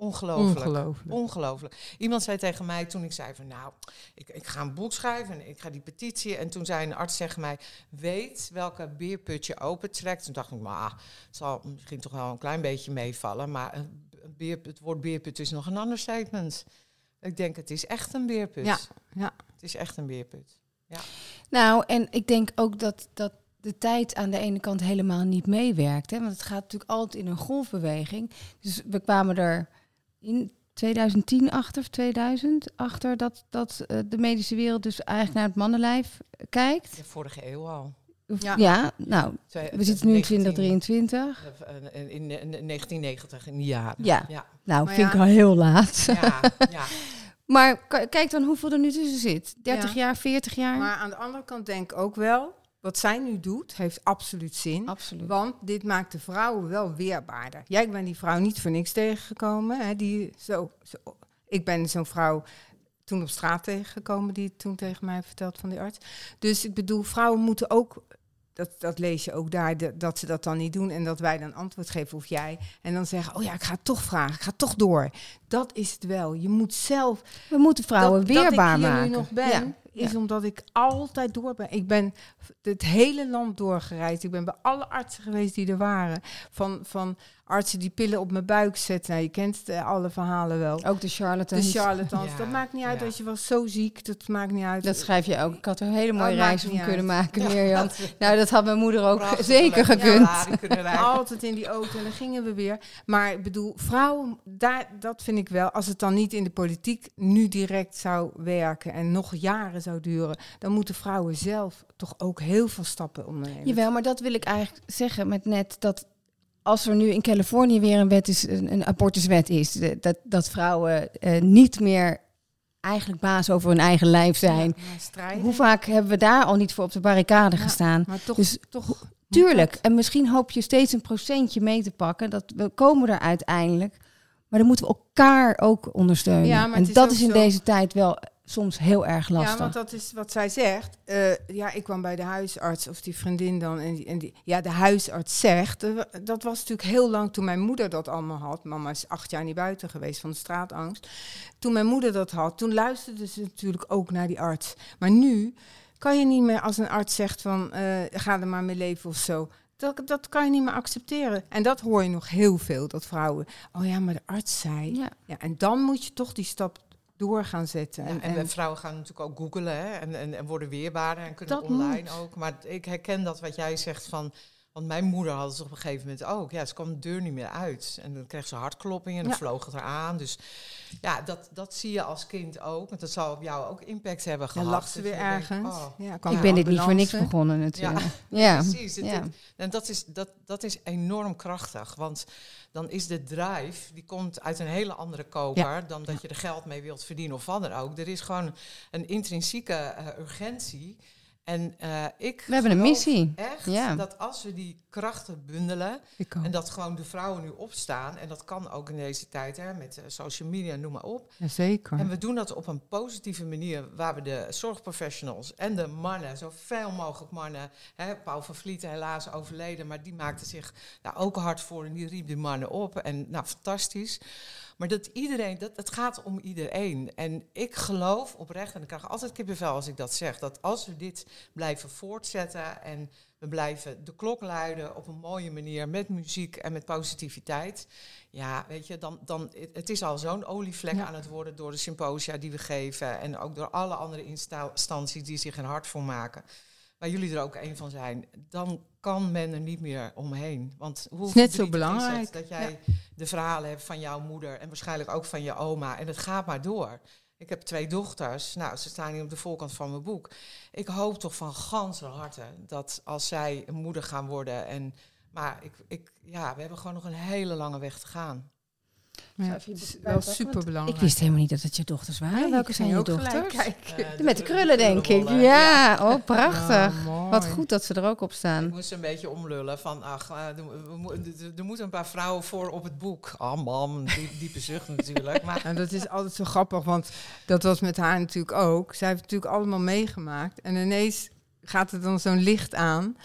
Ongelooflijk. Ongelooflijk. Ongelooflijk. Iemand zei tegen mij toen ik zei van nou, ik, ik ga een boek schrijven en ik ga die petitie. En toen zei een arts tegen mij, weet welke beerput je opentrekt. Toen dacht ik, maar ah, het zal misschien toch wel een klein beetje meevallen. Maar een beer, het woord beerput is nog een ander statement. Ik denk, het is echt een beerput. Ja, ja. Het is echt een beerput. Ja. Nou, en ik denk ook dat, dat de tijd aan de ene kant helemaal niet meewerkt. Hè? Want het gaat natuurlijk altijd in een golfbeweging. Dus we kwamen er in twintig tien achter, of tweeduizend, achter dat, dat uh, de medische wereld dus eigenlijk naar het mannenlijf kijkt. De vorige eeuw al. Ja, Ja. ja nou, Twee, we zitten nu in negentien twintig drieëntwintig. In, in, in negentien negentig, in die jaren. Ja. Ja, Nou, Maar vind ja. ik al heel laat. ja, ja. Maar k- kijk dan hoeveel er nu tussen zit. dertig Ja. jaar, veertig jaar? Maar aan de andere kant denk ik ook wel, wat zij nu doet, heeft absoluut zin. Absoluut. Want dit maakt de vrouwen wel weerbaarder. Jij bent die vrouw niet voor niks tegengekomen. Hè, die zo, zo, ik ben zo'n vrouw toen op straat tegengekomen, die het toen tegen mij vertelt van die arts. Dus ik bedoel, vrouwen moeten ook, dat, dat lees je ook daar, de, dat ze dat dan niet doen en dat wij dan antwoord geven of jij. En dan zeggen, oh ja, ik ga het toch vragen, ik ga toch door. Dat is het wel. Je moet zelf... We moeten vrouwen dat, weerbaar dat ik hier maken. nu nog ben, Ja. is Ja. omdat ik altijd door ben. Ik ben het hele land doorgereisd. Ik ben bij alle artsen geweest die er waren. Van, van artsen die pillen op mijn buik zetten. Nou, je kent uh, alle verhalen wel. Ook de De charlatans. charlatans. Ja, dat maakt niet uit ja. als je was zo ziek. Dat maakt niet uit. Dat schrijf je ook. Ik had er een hele mooie Oh, reis maakt van niet kunnen uit. maken, Ja. Mirjam. Nou, dat had mijn moeder ook Prachtig, zeker leuk. gekund. Ja, die kunnen wij. Altijd in die auto en dan gingen we weer. Maar ik bedoel, vrouwen, daar, dat vind ik wel. Als het dan niet in de politiek nu direct zou werken en nog jaren zou duren, dan moeten vrouwen zelf toch ook heel veel stappen ondernemen. Jawel, maar dat wil ik eigenlijk zeggen met net dat als er nu in Californië weer een wet is, een, een abortuswet is, de- dat, dat vrouwen eh, niet meer eigenlijk baas over hun eigen lijf zijn. Ja, maar strijden. Hoe vaak hebben we daar al niet voor op de barricade Ja, gestaan? Maar toch, Dus toch moet Tuurlijk. dat. En misschien hoop je steeds een procentje mee te pakken. Dat we komen er uiteindelijk. Maar dan moeten we elkaar ook ondersteunen. Ja, maar en het is dat ook is in zo- deze tijd wel soms heel erg lastig. Ja, want dat is wat zij zegt. Eh, ja, ik kwam bij de huisarts of die vriendin dan. En die, en die, ja, de huisarts zegt. eh, dat was natuurlijk heel lang toen mijn moeder dat allemaal had. Mama is acht jaar niet buiten geweest van de straatangst. Toen mijn moeder dat had, toen luisterde ze natuurlijk ook naar die arts. Maar nu kan je niet meer als een arts zegt van eh, ga er maar mee leven of zo. Dat, dat kan je niet meer accepteren. En dat hoor je nog heel veel, dat vrouwen. Oh ja, maar de arts zei. Ja. Ja, en dan moet je toch die stap door gaan zetten. Ja, en, en, en, we vrouwen gaan natuurlijk ook googlen hè, en, en, en worden weerbaarder en kunnen Dat online moet. ook. Maar ik herken dat wat jij zegt van... Want mijn moeder had het op een gegeven moment ook. Ja, ze kwam de deur niet meer uit. En dan kreeg ze hartkloppingen en dan Ja. vloog het eraan. Dus ja, dat, dat zie je als kind ook. Want dat zal op jou ook impact hebben dan gehad. lacht ze Dat weer je denkt, ergens. oh, Ja, kwam Ik de ben dit niet voor niks ambulance. begonnen natuurlijk. Ja, Ja, precies. Het- ja. het- En dat is, dat, dat is enorm krachtig. Want dan is de drive, die komt uit een hele andere koper... dan dat je er geld mee wilt verdienen of wat dan ook. Er is gewoon een intrinsieke uh, urgentie... En uh, ik We hebben een geloof missie. echt Ja. dat als we die krachten bundelen... Ik ook. en dat gewoon de vrouwen nu opstaan... en dat kan ook in deze tijd hè, met uh, social media, noem maar op... Jazeker. En we doen dat op een positieve manier, waar we de zorgprofessionals en de mannen, zoveel mogelijk mannen, hè, Paul van Vliet helaas overleden, maar die maakte zich daar ook hard voor en die riep de mannen op. En nou, fantastisch. Maar dat iedereen, dat, het gaat om iedereen. En ik geloof oprecht, en ik krijg altijd kippenvel als ik dat zeg, dat als we dit blijven voortzetten en we blijven de klok luiden op een mooie manier met muziek en met positiviteit. Ja, weet je, dan, dan het is al zo'n olievlek Ja. aan het worden door de symposia die we geven en ook door alle andere instanties die zich er hard voor maken. Waar jullie er ook een van zijn, dan kan men er niet meer omheen. Want hoe is net zo verdrietig is belangrijk. het dat jij de verhalen hebt van jouw moeder en waarschijnlijk ook van je oma. En het gaat maar door. Ik heb twee dochters. Nou, ze staan hier op de voorkant van mijn boek. Ik hoop toch van ganser harte dat als zij een moeder gaan worden. En, maar ik, ik, ja, we hebben gewoon nog een hele lange weg te gaan. Ja, Zou het je is bij- wel bij- super belangrijk. Ik wist helemaal niet dat het je dochters waren. Nee, Welke ik zijn ging je ook gelijk dochters? kijken. Uh, Met de krullen, denk ik. krullenbollen. Ja, oh, prachtig. Ja, mooi. Wat goed dat ze er ook op Ik staan. moest een beetje omlullen van, ach, uh, er, we mo- er- er moeten een paar vrouwen voor op het boek. Ah, mam, die, diepe zucht natuurlijk. Maar En dat is altijd zo grappig, want dat was met haar natuurlijk ook. Zij heeft het natuurlijk allemaal meegemaakt. En ineens gaat er dan zo'n licht aan.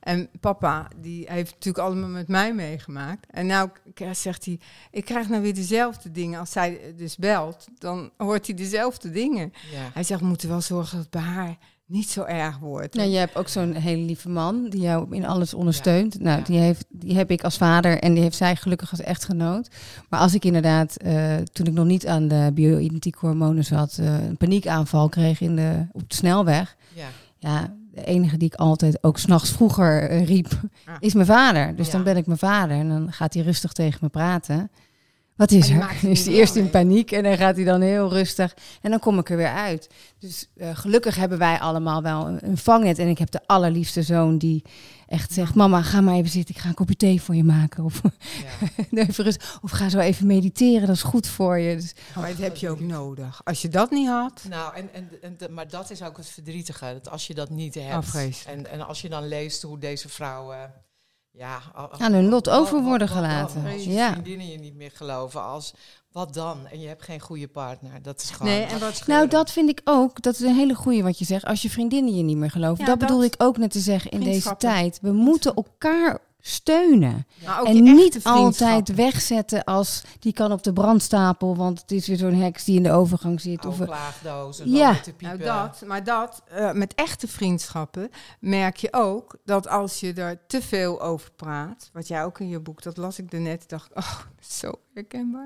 En papa, die heeft natuurlijk allemaal met mij meegemaakt. En nou k- zegt hij, ik krijg nou weer dezelfde dingen. Als zij dus belt, dan hoort hij dezelfde dingen. Ja. Hij zegt, we moeten wel zorgen dat het bij haar niet zo erg wordt. Nou, je hebt ook zo'n hele lieve man die jou in alles ondersteunt. Nou, ja. die, heeft, die heb ik als vader en die heeft zij gelukkig als echtgenoot. Maar als ik inderdaad, uh, toen ik nog niet aan de bio-identieke hormonen zat, uh, een paniekaanval kreeg in de, op de snelweg. Ja. Ja, de enige die ik altijd ook 's nachts vroeger uh, riep, Ah. is mijn vader. Dus Ja. dan ben ik mijn vader en dan gaat hij rustig tegen me praten. Wat is Maar die er? maakt het Is niet hij eerst wel in paniek en dan gaat hij dan heel rustig. En dan kom ik er weer uit. Dus uh, gelukkig hebben wij allemaal wel een, een vangnet. En ik heb de allerliefste zoon die echt zegt, mama, ga maar even zitten. Ik ga een kopje thee voor je maken. Of, Ja. even rust, of ga zo even mediteren, dat is goed voor je. Dus, Maar dat heb je ook nodig. Als je dat niet had... Nou, en, en, en de, maar dat is ook het verdrietige, dat als je dat niet hebt. Afvreselijk. En, en als je dan leest hoe deze vrouwen ja, al- Aan hun lot wat- over wat- worden wat gelaten. dan? Als je Ja. vriendinnen je niet meer geloven, als wat dan? En je hebt geen goede partner. Dat is gewoon... Nee, en wat- scheuren. Nou, dat vind ik ook. Dat is een hele goeie wat je zegt. Als je vriendinnen je niet meer geloven. Ja, dat dat- bedoel ik ook net te zeggen in deze Vriendschappen. tijd. We moeten elkaar steunen. Maar ook En je niet echte altijd vriendschappen. wegzetten als die kan op de brandstapel. Want het is weer zo'n heks die in de overgang zit. Of, Oude klaagdozen, Ja. ja. te piepen. Nou, dat, maar dat, uh, met echte vriendschappen merk je ook dat als je er te veel over praat, wat jij ook in je boek, dat las ik er net, dacht ik, oh, zo herkenbaar.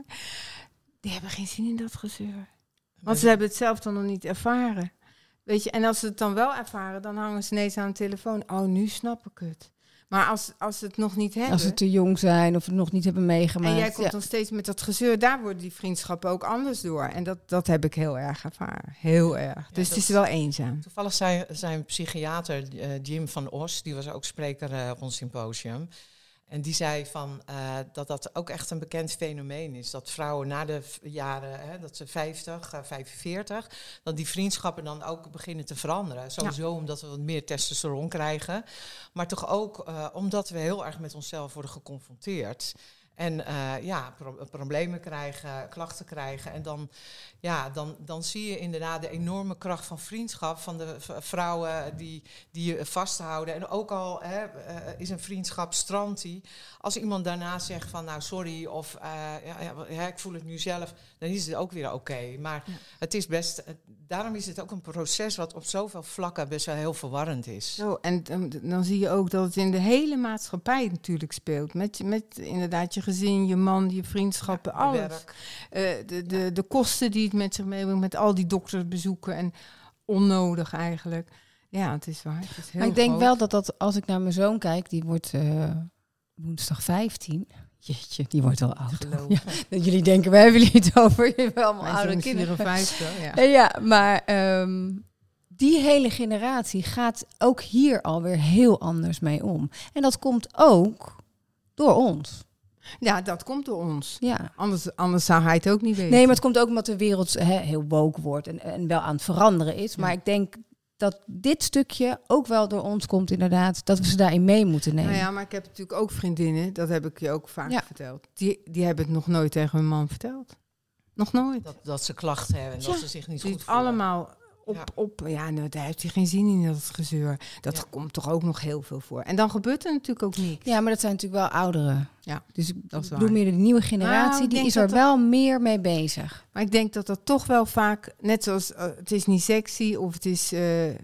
Die hebben geen zin in dat gezeur. Want ze hebben het zelf dan nog niet ervaren. Weet je, en als ze het dan wel ervaren, dan hangen ze ineens aan de telefoon. Oh, nu snap ik het. Maar als, als ze het nog niet hebben... als ze te jong zijn of het nog niet hebben meegemaakt. en jij komt Ja. dan steeds met dat gezeur, daar worden die vriendschappen ook anders door. En dat, dat heb ik heel erg ervaren. Heel erg. Dus dat het is is- wel eenzaam. Toevallig zei zijn psychiater uh, Jim van Os, die was ook spreker uh, op ons symposium. En die zei van, uh, dat dat ook echt een bekend fenomeen is. Dat vrouwen na de v- jaren, hè, dat ze vijftig, uh, vijfenveertig, dat die vriendschappen dan ook beginnen te veranderen. Sowieso omdat we wat meer testosteron krijgen. Maar toch ook uh, omdat we heel erg met onszelf worden geconfronteerd. En uh, ja, pro- problemen krijgen, klachten krijgen. En dan, ja, dan, dan zie je inderdaad de enorme kracht van vriendschap. Van de v- vrouwen die, die je vasthouden. En ook al hè, uh, is een vriendschap, strandt die. Als iemand daarna zegt van nou sorry of uh, ja, ja, ja, ik voel het nu zelf. Dan is het ook weer oké. Okay. Maar Ja. het is best, uh, daarom is het ook een proces wat op zoveel vlakken best wel heel verwarrend is. Zo, en um, d- dan zie je ook dat het in de hele maatschappij natuurlijk speelt. Met, met inderdaad je gezin, je man, je vriendschappen, Ja, alles. werk. Uh, de, de, de kosten die het met zich meebrengt, met al die doktersbezoeken en onnodig eigenlijk. Ja, het is waar. Het is heel Maar ik denk groot. wel dat, dat als ik naar mijn zoon kijk, die wordt uh, woensdag vijftien. Jeetje, die wordt al oud. Geloof. Ja, dat jullie denken, waar hebben jullie het over? Je hebt allemaal Mijn oude zoon is kinderen. vierenvijftig, ja. Ja, ja maar um, die hele generatie gaat ook hier alweer heel anders mee om. En dat komt ook door ons. Ja, dat komt door ons. Ja. Anders, anders zou hij het ook niet weten. Nee, maar het komt ook omdat de wereld he, heel woke wordt en, en wel aan het veranderen is. Ja. Maar ik denk dat dit stukje ook wel door ons komt inderdaad, dat we ze daarin mee moeten nemen. Nou ja, maar ik heb natuurlijk ook vriendinnen, dat heb ik je ook vaak Ja. verteld. Die, die hebben het nog nooit tegen hun man verteld. Nog nooit. Dat, dat ze klachten hebben en Ja, dat ze zich niet Die goed het voelen. allemaal op, Ja. op, ja, nou, daar heeft hij geen zin in, dat gezeur. Dat Ja. komt toch ook nog heel veel voor. En dan gebeurt er natuurlijk ook niks. Ja, maar dat zijn natuurlijk wel ouderen. Ja, Dus ik dat is bedoel waar. meer de nieuwe generatie, Nou, ik die denk is er dat er- wel meer mee bezig. Maar ik denk dat dat toch wel vaak, net zoals uh, het is niet sexy of het is, uh,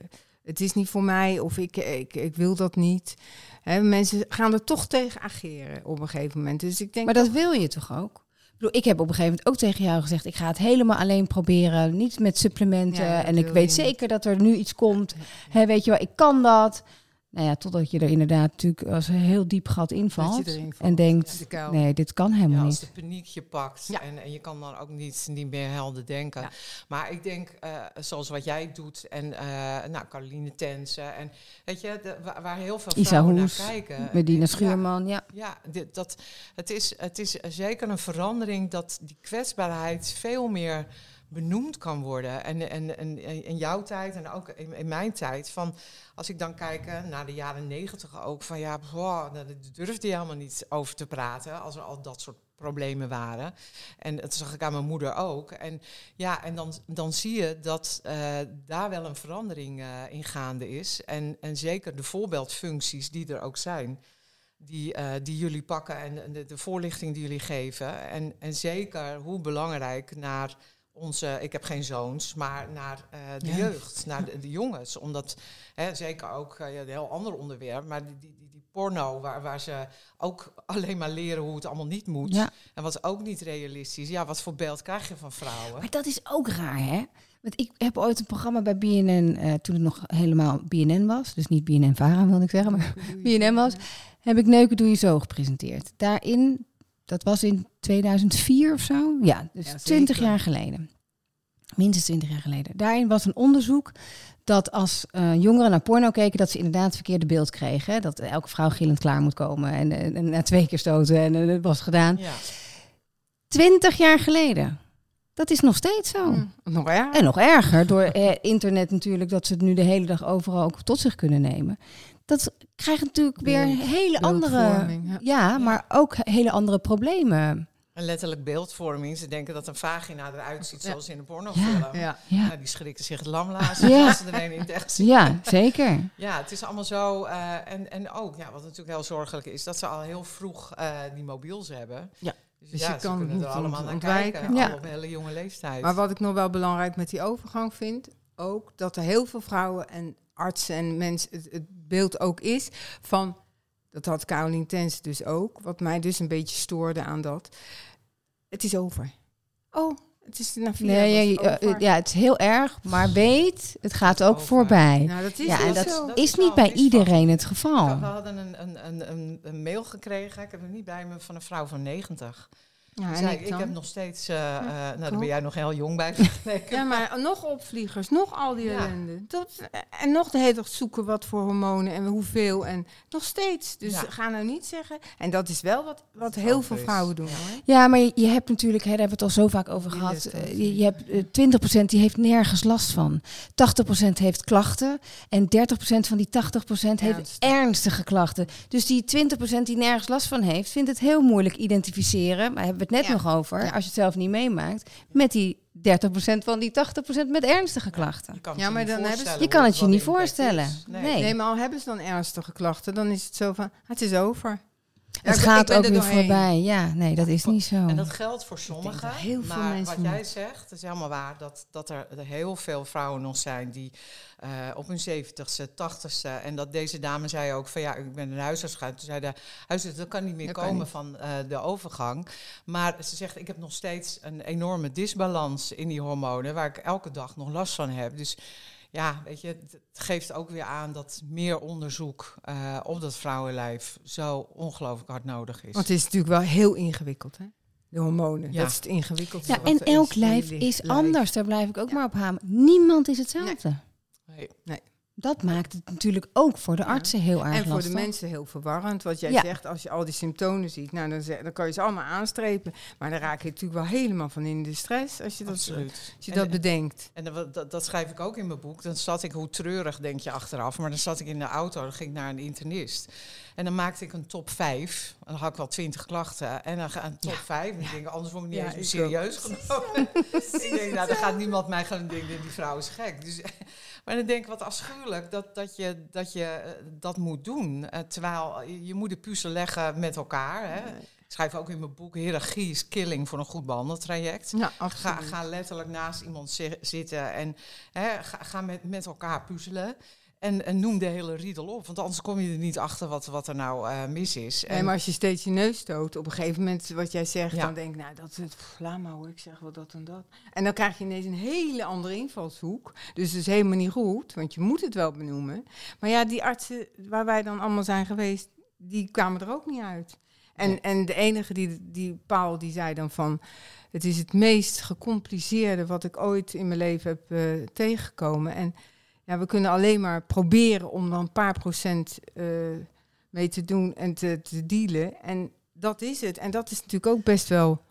het is niet voor mij of ik, ik, ik wil dat niet. Hè, mensen gaan er toch tegen ageren op een gegeven moment. Dus ik denk Maar dat wil je toch ook? Ik bedoel, ik heb op een gegeven moment ook tegen jou gezegd, ik ga het helemaal alleen proberen, niet met supplementen. Ja, dat en ik wil weet je niet. zeker dat er nu iets komt. Hè, weet je wel, ik kan dat. Nou ja, totdat je er inderdaad natuurlijk als een heel diep gat invalt. Dat je erin valt. En denkt, De kuil. nee, dit kan helemaal Ja, als niet. de paniek je pakt Ja. en, en je kan dan ook niet, niet meer helder denken. Ja. Maar ik denk, uh, zoals wat jij doet en uh, nou, Caroline Tensen en weet je, de, waar, waar heel veel Isa vrouwen Hoes, naar kijken. Medina Ja, Schuurman, ja. ja, dit, dat, het, is, het is zeker een verandering dat die kwetsbaarheid veel meer benoemd kan worden. En, en, en in jouw tijd en ook in, in mijn tijd. Van, als ik dan kijk uh, naar de jaren negentig ook. Van ja, wow, daar durfde je helemaal niet over te praten. Als er al dat soort problemen waren. En dat zag ik aan mijn moeder ook. En ja, en dan, dan zie je dat uh, daar wel een verandering uh, in gaande is. En, en zeker de voorbeeldfuncties die er ook zijn. Die, uh, die jullie pakken en de, de voorlichting die jullie geven. En, en zeker hoe belangrijk naar onze, ik heb geen zoons, maar naar uh, de ja. jeugd, naar de, de jongens. Omdat, hè, zeker ook, uh, een heel ander onderwerp, maar die, die, die porno, waar, waar ze ook alleen maar leren hoe het allemaal niet moet. Ja. En wat ook niet realistisch. Ja, wat voor beeld krijg je van vrouwen? Maar dat is ook raar, hè? Want ik heb ooit een programma bij B N N, uh, toen het nog helemaal B N N was. Dus niet B N N-Vara, wilde ik zeggen, maar B N N was. Heb ik Neuken Doe Je Zo gepresenteerd. Daarin, dat was in tweeduizend vier of zo. Ja, dus ja, twintig jaar geleden. Minstens twintig jaar geleden. Daarin was een onderzoek dat als uh, jongeren naar porno keken, dat ze inderdaad het verkeerde beeld kregen. Hè? Dat elke vrouw gillend klaar moet komen en, en, en na twee keer stoten en uh, dat was gedaan. Ja. Twintig jaar geleden. Dat is nog steeds zo. Mm, nog erger. En nog erger, door eh, internet natuurlijk, dat ze het nu de hele dag overal ook tot zich kunnen nemen. Dat krijgt natuurlijk weer Beeld, hele andere... Ja. ja, maar ook hele andere problemen. En letterlijk beeldvorming. Ze denken dat een vagina eruit ziet, ja. zoals in een pornofilm. Ja. Ja. Ja. Nou, die schrikken zich het lamlazen ja. als ze er een in het echt zien. Ja, zeker. Ja, het is allemaal zo. Uh, en, en ook, ja, wat natuurlijk heel zorgelijk is, dat ze al heel vroeg uh, die mobiels hebben. Ja. Dus, dus ja, je kan kunnen er allemaal naar kijken, ja. al op een hele jonge leeftijd. Maar wat ik nog wel belangrijk met die overgang vind, ook dat er heel veel vrouwen en artsen en mensen het, het beeld ook is van, dat had Caroline Tens dus ook, wat mij dus een beetje stoorde aan dat. Het is over. Oh, het is na vier nee, jaar ja, ja, het is heel erg, maar weet, het gaat ook over. voorbij. Nou, dat is ja, en dat, zo. dat is, is niet bij iedereen het geval. We hadden een, een, een, een mail gekregen, ik heb het niet bij me, van een vrouw van negentig. Ja, zei, ik, ik heb nog steeds, uh, ja, uh, nou cool. Daar ben jij nog heel jong bij. Ja, maar nog opvliegers, nog al die ellende. Ja. Dat, en nog de hele dag zoeken wat voor hormonen en hoeveel en nog steeds. Dus ja. ga nou niet zeggen. En dat is wel wat, wat heel veel is. vrouwen doen. Hoor. Ja, maar je, je hebt natuurlijk, hè, daar hebben we het al zo vaak over gehad. Uh, je, je hebt uh, twintig procent die heeft nergens last van. tachtig procent heeft klachten en dertig procent van die tachtig procent heeft Ernstig. ernstige klachten. Dus die twintig procent die nergens last van heeft, vindt het heel moeilijk identificeren. Maar hebben we het net ja. nog over, ja. als je het zelf niet meemaakt, met die dertig procent van die tachtig procent met ernstige klachten. Je kan ja, maar dan hebben ze, je kan het je niet voorstellen. Nee. Nee. nee, maar al hebben ze dan ernstige klachten, dan is het zo van, het is over. Het ja, gaat ook weer voorbij. Ja, nee, dat is niet zo. En dat geldt voor sommigen. Heel veel maar mensen wat jij zegt, is helemaal waar. Dat, dat er heel veel vrouwen nog zijn die uh, op hun zeventigste, tachtigste... En dat deze dame zei ook van ja, ik ben een huisarts gegaan. Toen zei de huisarts, dat kan niet meer dat komen niet. van uh, de overgang. Maar ze zegt, ik heb nog steeds een enorme disbalans in die hormonen, waar ik elke dag nog last van heb. Dus ja, weet je, het geeft ook weer aan dat meer onderzoek uh, op dat vrouwenlijf zo ongelooflijk hard nodig is. Want het is natuurlijk wel heel ingewikkeld, hè? De hormonen, ja. dat is het ingewikkeld. Ja, en elk lijf is anders, daar blijf ik ook ja. maar op hameren. Niemand is hetzelfde. Nee. nee. Dat maakt het natuurlijk ook voor de artsen ja. heel erg lastig. En voor lastig. de mensen heel verwarrend. Wat jij ja. zegt, als je al die symptomen ziet, nou, dan, zeg, dan kan je ze allemaal aanstrepen. Maar dan raak je natuurlijk wel helemaal van in de stress als je dat, Absoluut. Als je en, dat bedenkt. En, en dat, dat schrijf ik ook in mijn boek. Dan zat ik, hoe treurig denk je achteraf, maar dan zat ik in de auto, dan ging ik naar een internist. En dan maakte ik een top vijf. En dan had ik wel twintig klachten. En dan ga ik een top ja. vijf. En ik denk, anders word ik niet ja, eens serieus genomen. Ik denk, nou, dan gaat niemand mij gaan denken, die vrouw is gek. Dus, maar dan denk ik, wat afschuwelijk dat, dat, je, dat je uh, dat moet doen. Uh, terwijl je, je moet de puzzel leggen met elkaar. Hè. Ik schrijf ook in mijn boek, hiërarchie is killing voor een goed behandeltraject. Ja, ga, ga letterlijk naast iemand zi- zitten en hè, ga, ga met, met elkaar puzzelen. En, en noem de hele riedel op, want anders kom je er niet achter wat, wat er nou uh, mis is. En nee, maar als je steeds je neus stoot, op een gegeven moment wat jij zegt, ja. dan denk ik, nou, dat is laat maar hoor, ik zeg wel dat en dat. En dan krijg je ineens een hele andere invalshoek. Dus het is helemaal niet goed, want je moet het wel benoemen. Maar ja, die artsen waar wij dan allemaal zijn geweest, die kwamen er ook niet uit. En, ja. en de enige, die, die Paul, die zei dan van, het is het meest gecompliceerde wat ik ooit in mijn leven heb uh, tegengekomen. En ja, we kunnen alleen maar proberen om er een paar procent uh, mee te doen en te, te dealen. En dat is het. En dat is natuurlijk ook best wel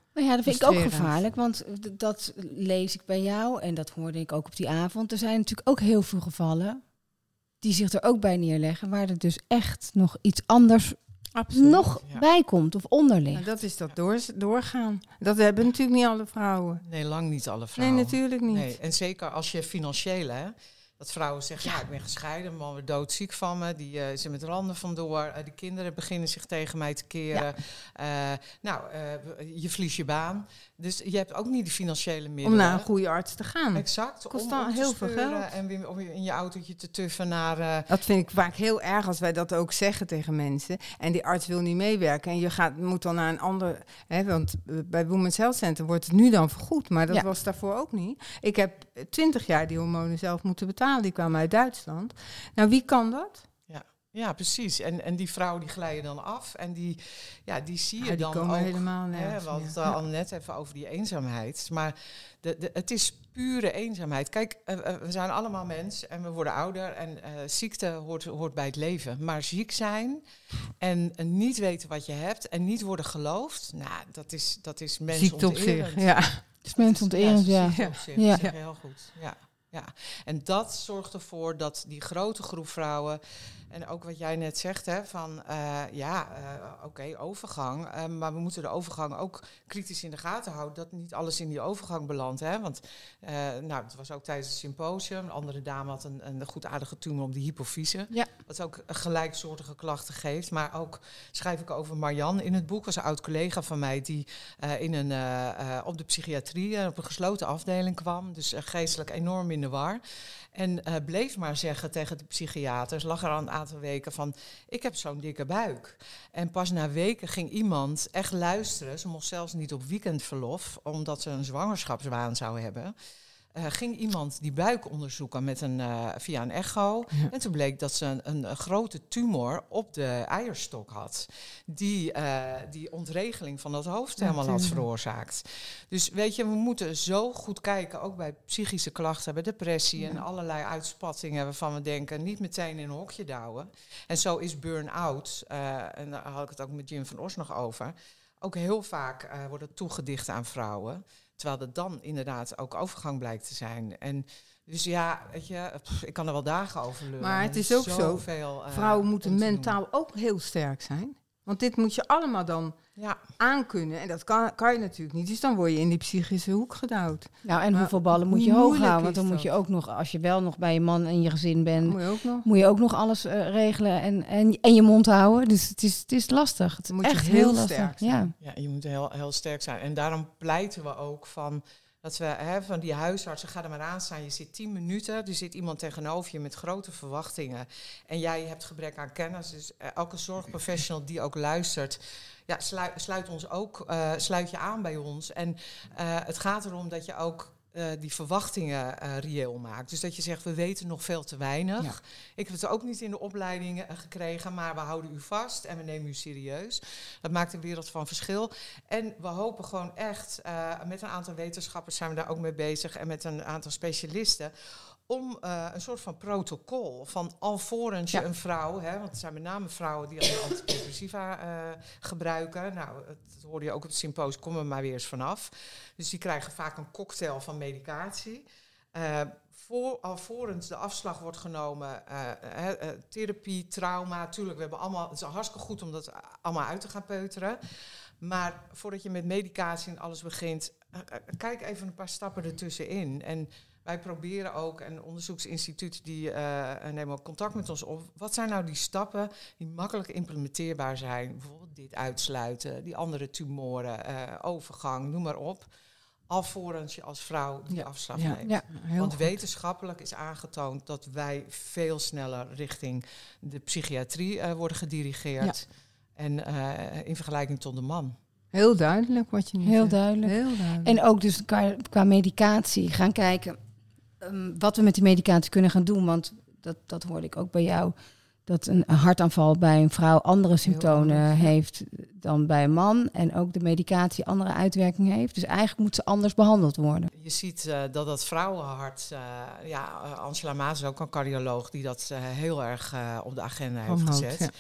Nou ja, dat vind ik ook frustrerend. gevaarlijk, want d- dat lees ik bij jou en dat hoorde ik ook op die avond. Er zijn natuurlijk ook heel veel gevallen die zich er ook bij neerleggen, waar er dus echt nog iets anders Absoluut. nog ja. bij komt of onder ligt. En dat is dat door, doorgaan. Dat hebben natuurlijk niet alle vrouwen. Nee, lang niet alle vrouwen. Nee, natuurlijk niet. Nee, en zeker als je financieel, hè. Dat vrouwen zeggen, ja, ik ben gescheiden, mijn man wordt doodziek van me. Die uh, is er met randen vandoor. Uh, de kinderen beginnen zich tegen mij te keren. Ja. Uh, nou, uh, je verliest je baan. Dus je hebt ook niet de financiële middelen. Om naar een goede arts te gaan. Exact. Kost om, dan om te heel veel speuren geld. En weer om in je autootje te tuffen naar... Uh, Dat vind ik vaak heel erg als wij dat ook zeggen tegen mensen. En die arts wil niet meewerken. En je gaat, moet dan naar een ander... Hè, want bij Women's Health Center wordt het nu dan vergoed. Maar dat Ja. was daarvoor ook niet. Ik heb twintig jaar die hormonen zelf moeten betalen. Die kwamen uit Duitsland. Nou, wie kan dat? ja, precies. En, en die vrouwen die glijden dan af. En die, ja, die zie je Ja, die dan komen ook... helemaal Hè, nergens we hadden het meer. al net even over die eenzaamheid. Maar de, de, het is pure eenzaamheid. Kijk, uh, uh, we zijn allemaal mens en we worden ouder. En uh, ziekte hoort, hoort bij het leven. Maar ziek zijn en uh, niet weten wat je hebt en niet worden geloofd... Nou, dat is, dat is Ziekte op zich, mensonterend. ja. Het is mensonterend, ja. ziekte op zich, Ja. dat zeg je heel goed. Ja. Ja, en dat zorgt ervoor dat die grote groep vrouwen... en ook wat jij net zegt, hè, van uh, ja, uh, oké, okay, overgang... Uh, maar we moeten de overgang ook kritisch in de gaten houden... dat niet alles in die overgang belandt. Hè? Want uh, nou, het was ook tijdens het symposium... een andere dame had een, een goedaardige tumor op de hypofyse... Ja. wat ook gelijksoortige klachten geeft. Maar ook schrijf ik over Marjan in het boek... was een oud collega van mij die uh, in een, uh, uh, op de psychiatrie... Uh, op een gesloten afdeling kwam, dus uh, geestelijk enorm in de war... En uh, bleef maar zeggen tegen de psychiaters, lag er al een aantal weken van... ik heb zo'n dikke buik. En pas na weken ging iemand echt luisteren. Ze mocht zelfs niet op weekendverlof, omdat ze een zwangerschapswaan zou hebben... Uh, ging iemand die buik onderzoeken met een, uh, via een echo. Ja. En toen bleek dat ze een, een, een grote tumor op de eierstok had. Die uh, die ontregeling van dat hoofd ja, helemaal had veroorzaakt. Dus weet je, we moeten zo goed kijken, ook bij psychische klachten, bij depressie ja. en allerlei uitspattingen waarvan we denken, niet meteen in een hokje douwen. En zo is burn-out, uh, en daar had ik het ook met Jim van Os nog over, ook heel vaak uh, wordt het toegedicht aan vrouwen. Terwijl het dan inderdaad ook overgang blijkt te zijn. En dus ja, weet je, pff, ik kan er wel dagen over lullen. Maar het is ook zo, veel, uh, vrouwen moeten mentaal doen. Ook heel sterk zijn. Want dit moet je allemaal dan ja. aankunnen. En dat kan, kan je natuurlijk niet. Dus dan word je in die psychische hoek gedouwd. Nou, en maar hoeveel ballen moet je hoog houden? Want dan moet je ook nog, als je wel nog bij je man en je gezin bent... Moet je ook nog, moet je ook nog alles uh, regelen en, en, en je mond houden. Dus het is, het is lastig. Het is moet echt je heel, heel lastig. sterk zijn. Ja. ja, je moet heel, heel sterk zijn. En daarom pleiten we ook van... Dat we hè, van die huisartsen, ga er maar aan staan. Je zit tien minuten, er zit iemand tegenover je met grote verwachtingen. En jij hebt gebrek aan kennis. Dus uh, elke zorgprofessional die ook luistert, ja, sluit, sluit ons ook, uh, sluit je aan bij ons. En uh, het gaat erom dat je ook uh, die verwachtingen uh, reëel maakt. Dus dat je zegt, we weten nog veel te weinig. Ja. Ik heb het ook niet in de opleiding uh, gekregen, maar we houden u vast en we nemen u serieus. Dat maakt een wereld van verschil. En we hopen gewoon echt, uh, met een aantal wetenschappers zijn we daar ook mee bezig en met een aantal specialisten, om uh, een soort van protocol van alvorens ja. je een vrouw, hè, want het zijn met name vrouwen die al antidepressiva uh, gebruiken. Nou, dat hoorde je ook op het symposium, kom er maar weer eens vanaf. Dus die krijgen vaak een cocktail van medicatie. Uh, voor, alvorens de afslag wordt genomen, uh, uh, uh, therapie, trauma, natuurlijk, we hebben allemaal, het is hartstikke goed om dat allemaal uit te gaan peuteren. Maar voordat je met medicatie en alles begint, uh, uh, kijk even een paar stappen ertussenin. En wij proberen ook, en onderzoeksinstituten die uh, nemen ook contact met ons op. Wat zijn nou die stappen die makkelijk implementeerbaar zijn? Bijvoorbeeld dit uitsluiten, die andere tumoren, uh, overgang, noem maar op. Alvorens je als vrouw die ja. afslag ja. neemt. Ja, Want goed. wetenschappelijk is aangetoond dat wij veel sneller richting de psychiatrie uh, worden gedirigeerd. Ja. En uh, in vergelijking tot de man. Heel duidelijk wat je nu Heel zegt. duidelijk. Heel duidelijk. En ook dus qua, qua medicatie gaan kijken um, wat we met die medicatie kunnen gaan doen. Want dat, dat hoorde ik ook bij jou. Dat een hartaanval bij een vrouw andere symptomen heeft dan bij een man. En ook de medicatie andere uitwerking heeft. Dus eigenlijk moet ze anders behandeld worden. Je ziet uh, dat dat vrouwenhart... Uh, ja, uh, Angela Maas is ook een cardioloog die dat uh, heel erg uh, op de agenda heeft Omhoog, gezet. Ja.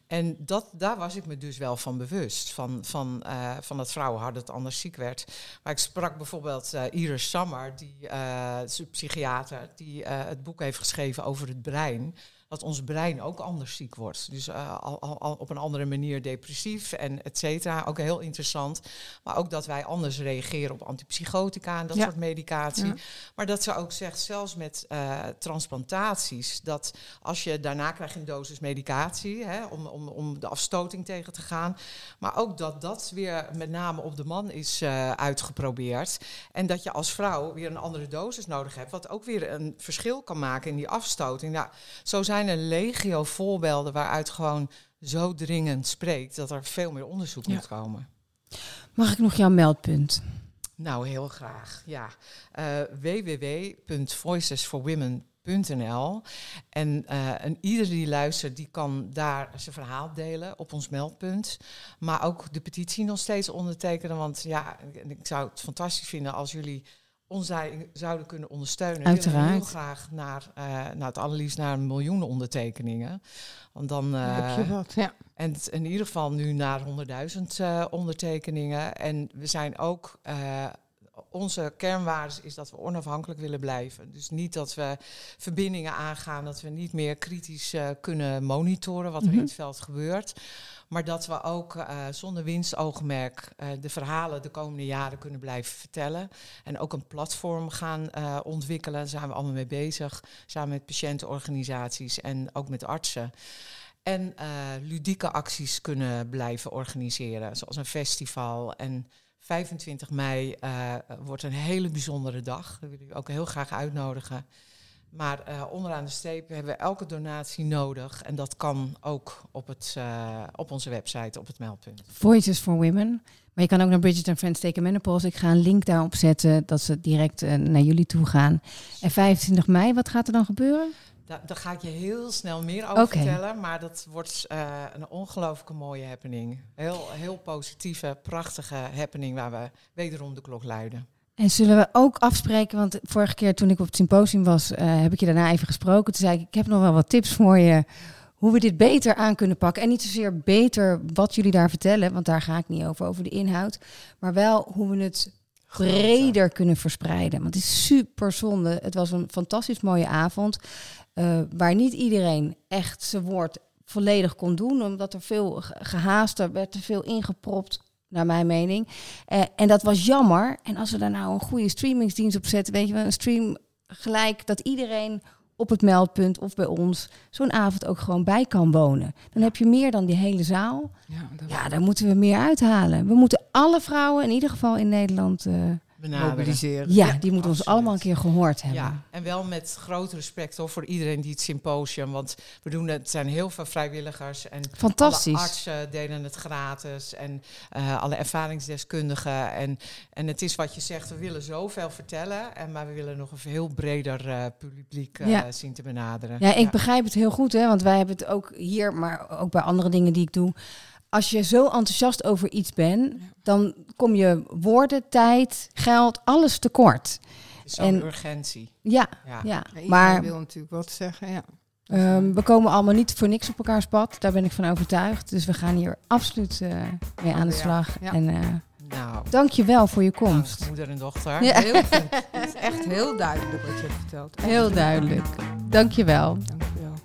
En dat, daar was ik me dus wel van bewust. Van, van, uh, van dat vrouwenhart dat anders ziek werd. Maar ik sprak bijvoorbeeld uh, Iris Sammer, die uh, is een psychiater, die uh, het boek heeft geschreven over het brein. Dat ons brein ook anders ziek wordt. Dus uh, al, al, al op een andere manier depressief en et cetera. Ook heel interessant. Maar ook dat wij anders reageren op antipsychotica en dat ja. soort medicatie. Ja. Maar dat ze ook zegt, zelfs met uh, transplantaties, dat als je daarna krijg je een dosis medicatie, hè, om, om, om de afstoting tegen te gaan. Maar ook dat dat weer met name op de man is uh, uitgeprobeerd. En dat je als vrouw weer een andere dosis nodig hebt, wat ook weer een verschil kan maken in die afstoting. Nou, zo zijn er legio voorbeelden waaruit gewoon zo dringend spreekt dat er veel meer onderzoek ja. moet komen. Mag ik nog jouw meldpunt? Nou, heel graag, ja. Uh, w w w punt voices for women punt n l en, uh, en ieder die luistert, die kan daar zijn verhaal delen op ons meldpunt. Maar ook de petitie nog steeds ondertekenen, want ja, ik zou het fantastisch vinden als jullie ons zouden kunnen ondersteunen. Uiteraard. Ik wil heel graag naar, uh, nou, het allerliefst naar een miljoen ondertekeningen. Want dan uh, heb je wat, ja. En t, in ieder geval nu naar honderdduizend uh, ondertekeningen. En we zijn ook, uh, onze kernwaarde is dat we onafhankelijk willen blijven. Dus niet dat we verbindingen aangaan, dat we niet meer kritisch uh, kunnen monitoren wat er mm-hmm. in het veld gebeurt. Maar dat we ook uh, zonder winstoogmerk uh, de verhalen de komende jaren kunnen blijven vertellen. En ook een platform gaan uh, ontwikkelen. Daar zijn we allemaal mee bezig. Samen met patiëntenorganisaties en ook met artsen. En uh, ludieke acties kunnen blijven organiseren. Zoals een festival. En vijfentwintig mei uh, wordt een hele bijzondere dag. Dat willen we ook heel graag uitnodigen. Maar uh, onderaan de streep hebben we elke donatie nodig. En dat kan ook op, het, uh, op onze website, op het meldpunt. Voices for Women. Maar je kan ook naar Bridget and Friends Take a Menopause. Ik ga een link daarop zetten, dat ze direct uh, naar jullie toe gaan. En vijfentwintig mei, wat gaat er dan gebeuren? Da- daar ga ik je heel snel meer over okay. vertellen. Maar dat wordt uh, een ongelooflijke mooie happening. Heel, heel positieve, prachtige happening waar we wederom de klok luiden. En zullen we ook afspreken, want vorige keer toen ik op het symposium was, uh, heb ik je daarna even gesproken. Toen zei ik, ik heb nog wel wat tips voor je hoe we dit beter aan kunnen pakken. En niet zozeer beter wat jullie daar vertellen, want daar ga ik niet over, over de inhoud. Maar wel hoe we het breder kunnen verspreiden. Want het is super zonde. Het was een fantastisch mooie avond, uh, waar niet iedereen echt zijn woord volledig kon doen, omdat er veel gehaast, er werd te veel ingepropt, naar mijn mening. Uh, en dat was jammer. En als we daar nou een goede streamingsdienst op zetten, weet je wel, een stream gelijk dat iedereen op het meldpunt of bij ons zo'n avond ook gewoon bij kan wonen. Dan heb je meer dan die hele zaal. Ja, ja daar moeten we meer uithalen. We moeten alle vrouwen, in ieder geval in Nederland, uh, mobiliseren. Ja, die moeten ons allemaal een keer gehoord hebben. Ja, en wel met groot respect hoor, voor iedereen die het symposium. Want we doen het, zijn heel veel vrijwilligers. En fantastisch. Alle artsen delen het gratis. En uh, alle ervaringsdeskundigen. En, en het is wat je zegt, we willen zoveel vertellen. En, maar we willen nog een veel breder uh, publiek uh, ja. zien te benaderen. Ja, ik ja. begrijp het heel goed, hè, want wij hebben het ook hier, maar ook bij andere dingen die ik doe. Als je zo enthousiast over iets bent, dan kom je woorden, tijd, geld, alles tekort. Zo'n en, urgentie. Ja, ja. ja. ja maar wil natuurlijk wat zeggen, ja. Um, we komen allemaal niet voor niks op elkaars pad. Daar ben ik van overtuigd. Dus we gaan hier absoluut uh, mee aan de slag. Ja. En uh, nou, dank je wel voor je komst. Nou, moeder en dochter. Ja. Heel goed. Het is echt heel duidelijk wat je hebt verteld. Echt heel duidelijk. Dank je wel. Dank je wel.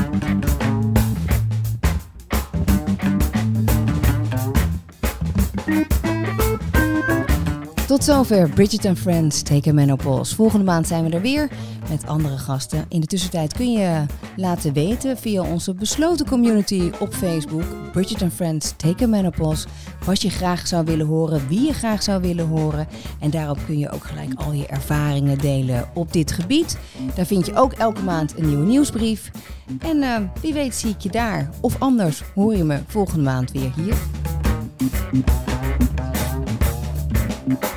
Tot zover Bridget and Friends Take a Menopause. Volgende maand zijn we er weer met andere gasten. In de tussentijd kun je laten weten via onze besloten community op Facebook, Bridget and Friends Take a Menopause, wat je graag zou willen horen, wie je graag zou willen horen. En daarop kun je ook gelijk al je ervaringen delen op dit gebied. Daar vind je ook elke maand een nieuwe nieuwsbrief. En uh, wie weet zie ik je daar. Of anders hoor je me volgende maand weer hier.